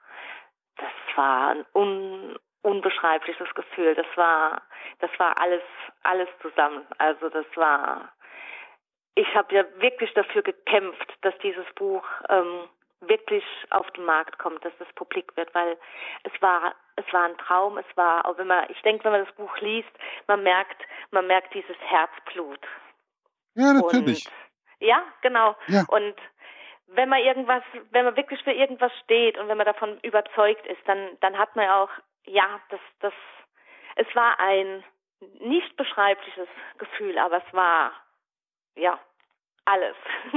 Das war ein un unbeschreibliches Gefühl. Das war, das war alles, alles zusammen. Also das war, ich habe ja wirklich dafür gekämpft, dass dieses Buch ähm, wirklich auf den Markt kommt, dass das publik wird, weil es war, es war ein Traum. Es war, auch wenn man, ich denke, wenn man das Buch liest, man merkt, man merkt dieses Herzblut. Ja, Und natürlich. ja, genau. Ja, Und wenn man irgendwas, wenn man wirklich für irgendwas steht und wenn man davon überzeugt ist, dann, dann hat man ja auch, ja, das, das, es war ein nicht beschreibliches Gefühl, aber es war, ja, alles.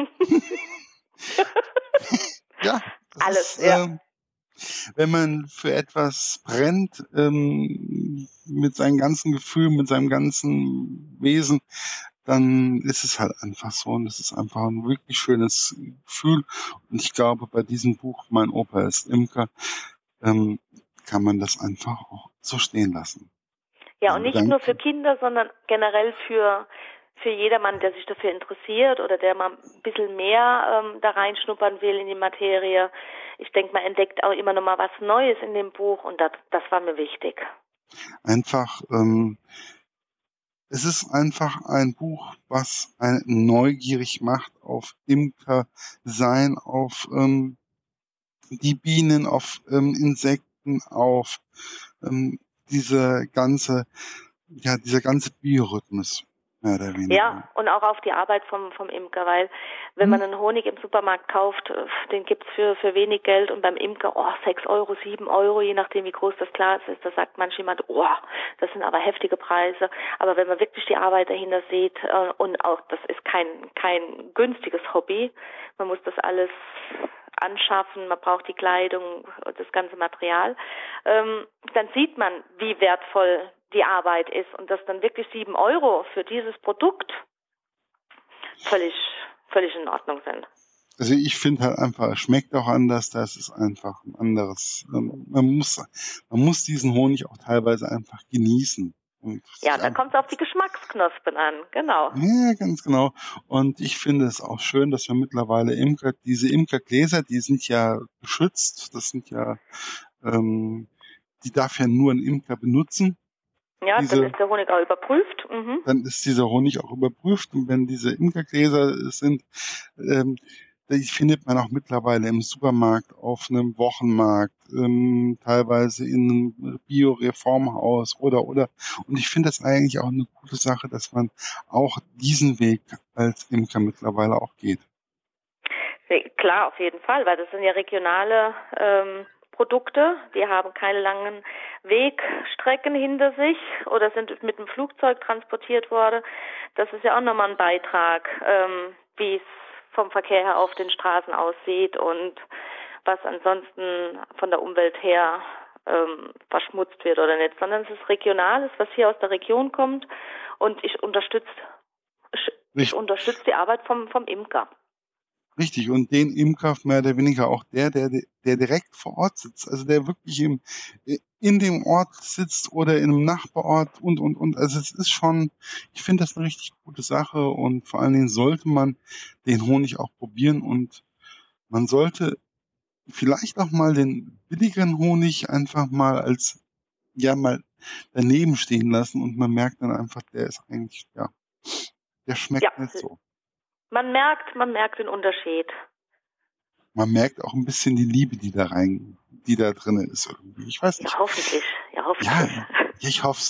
ja, das Alles, ist, ja. ähm, wenn man für etwas brennt, ähm, mit seinem ganzen Gefühl, mit seinem ganzen Wesen, dann ist es halt einfach so und es ist einfach ein wirklich schönes Gefühl. Und ich glaube, bei diesem Buch, Mein Opa ist Imker, ähm, kann man das einfach auch so stehen lassen. Ja, Also und nicht nur für bedanke. Kinder, sondern generell für, für jedermann, der sich dafür interessiert oder der mal ein bisschen mehr ähm, da reinschnuppern will in die Materie. Ich denke, man entdeckt auch immer noch mal was Neues in dem Buch und das, das war mir wichtig. Einfach, ähm, es ist einfach ein Buch, was einen neugierig macht auf Imker sein, auf ähm, die Bienen, auf ähm, Insekten, auf ähm, diese ganze, ja, dieser ganze Biorhythmus, mehr oder Ja, weniger. und auch auf die Arbeit vom, vom Imker, weil wenn Hm? man einen Honig im Supermarkt kauft, äh, den gibt's für, für wenig Geld und beim Imker, oh, sechs Euro, sieben Euro, je nachdem wie groß das Glas ist, da sagt manch jemand, oh, das sind aber heftige Preise. Aber wenn man wirklich die Arbeit dahinter sieht äh, und auch, das ist kein, kein günstiges Hobby, man muss das alles anschaffen, man braucht die Kleidung, das ganze Material, ähm, dann sieht man, wie wertvoll die Arbeit ist und dass dann wirklich sieben Euro für dieses Produkt völlig, völlig in Ordnung sind. Also ich finde halt einfach, es schmeckt auch anders, das ist einfach ein anderes. ähm, Man muss, man muss diesen Honig auch teilweise einfach genießen. Und Ja, sich da einfach, kommt es auf die Geschmacksknospen an, genau. ja, ganz genau. Und ich finde es auch schön, dass wir mittlerweile Imker, diese Imkergläser, die sind ja geschützt, das sind ja, ähm, die darf ja nur ein Imker benutzen. Ja, dann Diese, ist der Honig auch überprüft. Mhm. dann ist dieser Honig auch überprüft und wenn diese Imkergläser sind, ähm, die findet man auch mittlerweile im Supermarkt, auf einem Wochenmarkt, ähm, teilweise in einem Bio-Reformhaus oder oder. Und ich finde das eigentlich auch eine gute Sache, dass man auch diesen Weg als Imker mittlerweile auch geht. Nee, klar, auf jeden Fall, weil das sind ja regionale ähm, Produkte, die haben keine langen Wegstrecken hinter sich oder sind mit dem Flugzeug transportiert worden. Das ist ja auch nochmal ein Beitrag, ähm, wie es vom Verkehr her auf den Straßen aussieht und was ansonsten von der Umwelt her ähm, verschmutzt wird oder nicht, sondern es ist Regionales, was hier aus der Region kommt und ich unterstütze ich, ich unterstütze die Arbeit vom, vom Imker. Richtig, und den Imker mehr oder weniger auch der, der, der direkt vor Ort sitzt, also der wirklich im, in dem Ort sitzt oder in einem Nachbarort und, und, und. Also es ist schon, ich finde das eine richtig gute Sache und vor allen Dingen sollte man den Honig auch probieren und man sollte vielleicht auch mal den billigeren Honig einfach mal als, ja, mal daneben stehen lassen und man merkt dann einfach, der ist eigentlich, ja, der schmeckt Ja. nicht so. Man merkt, man merkt den Unterschied. Man merkt auch ein bisschen die Liebe, die da rein, die da drin ist irgendwie. Ich weiß nicht. Ja, hoffentlich. Ja, hoffentlich. Ja, ich hoffe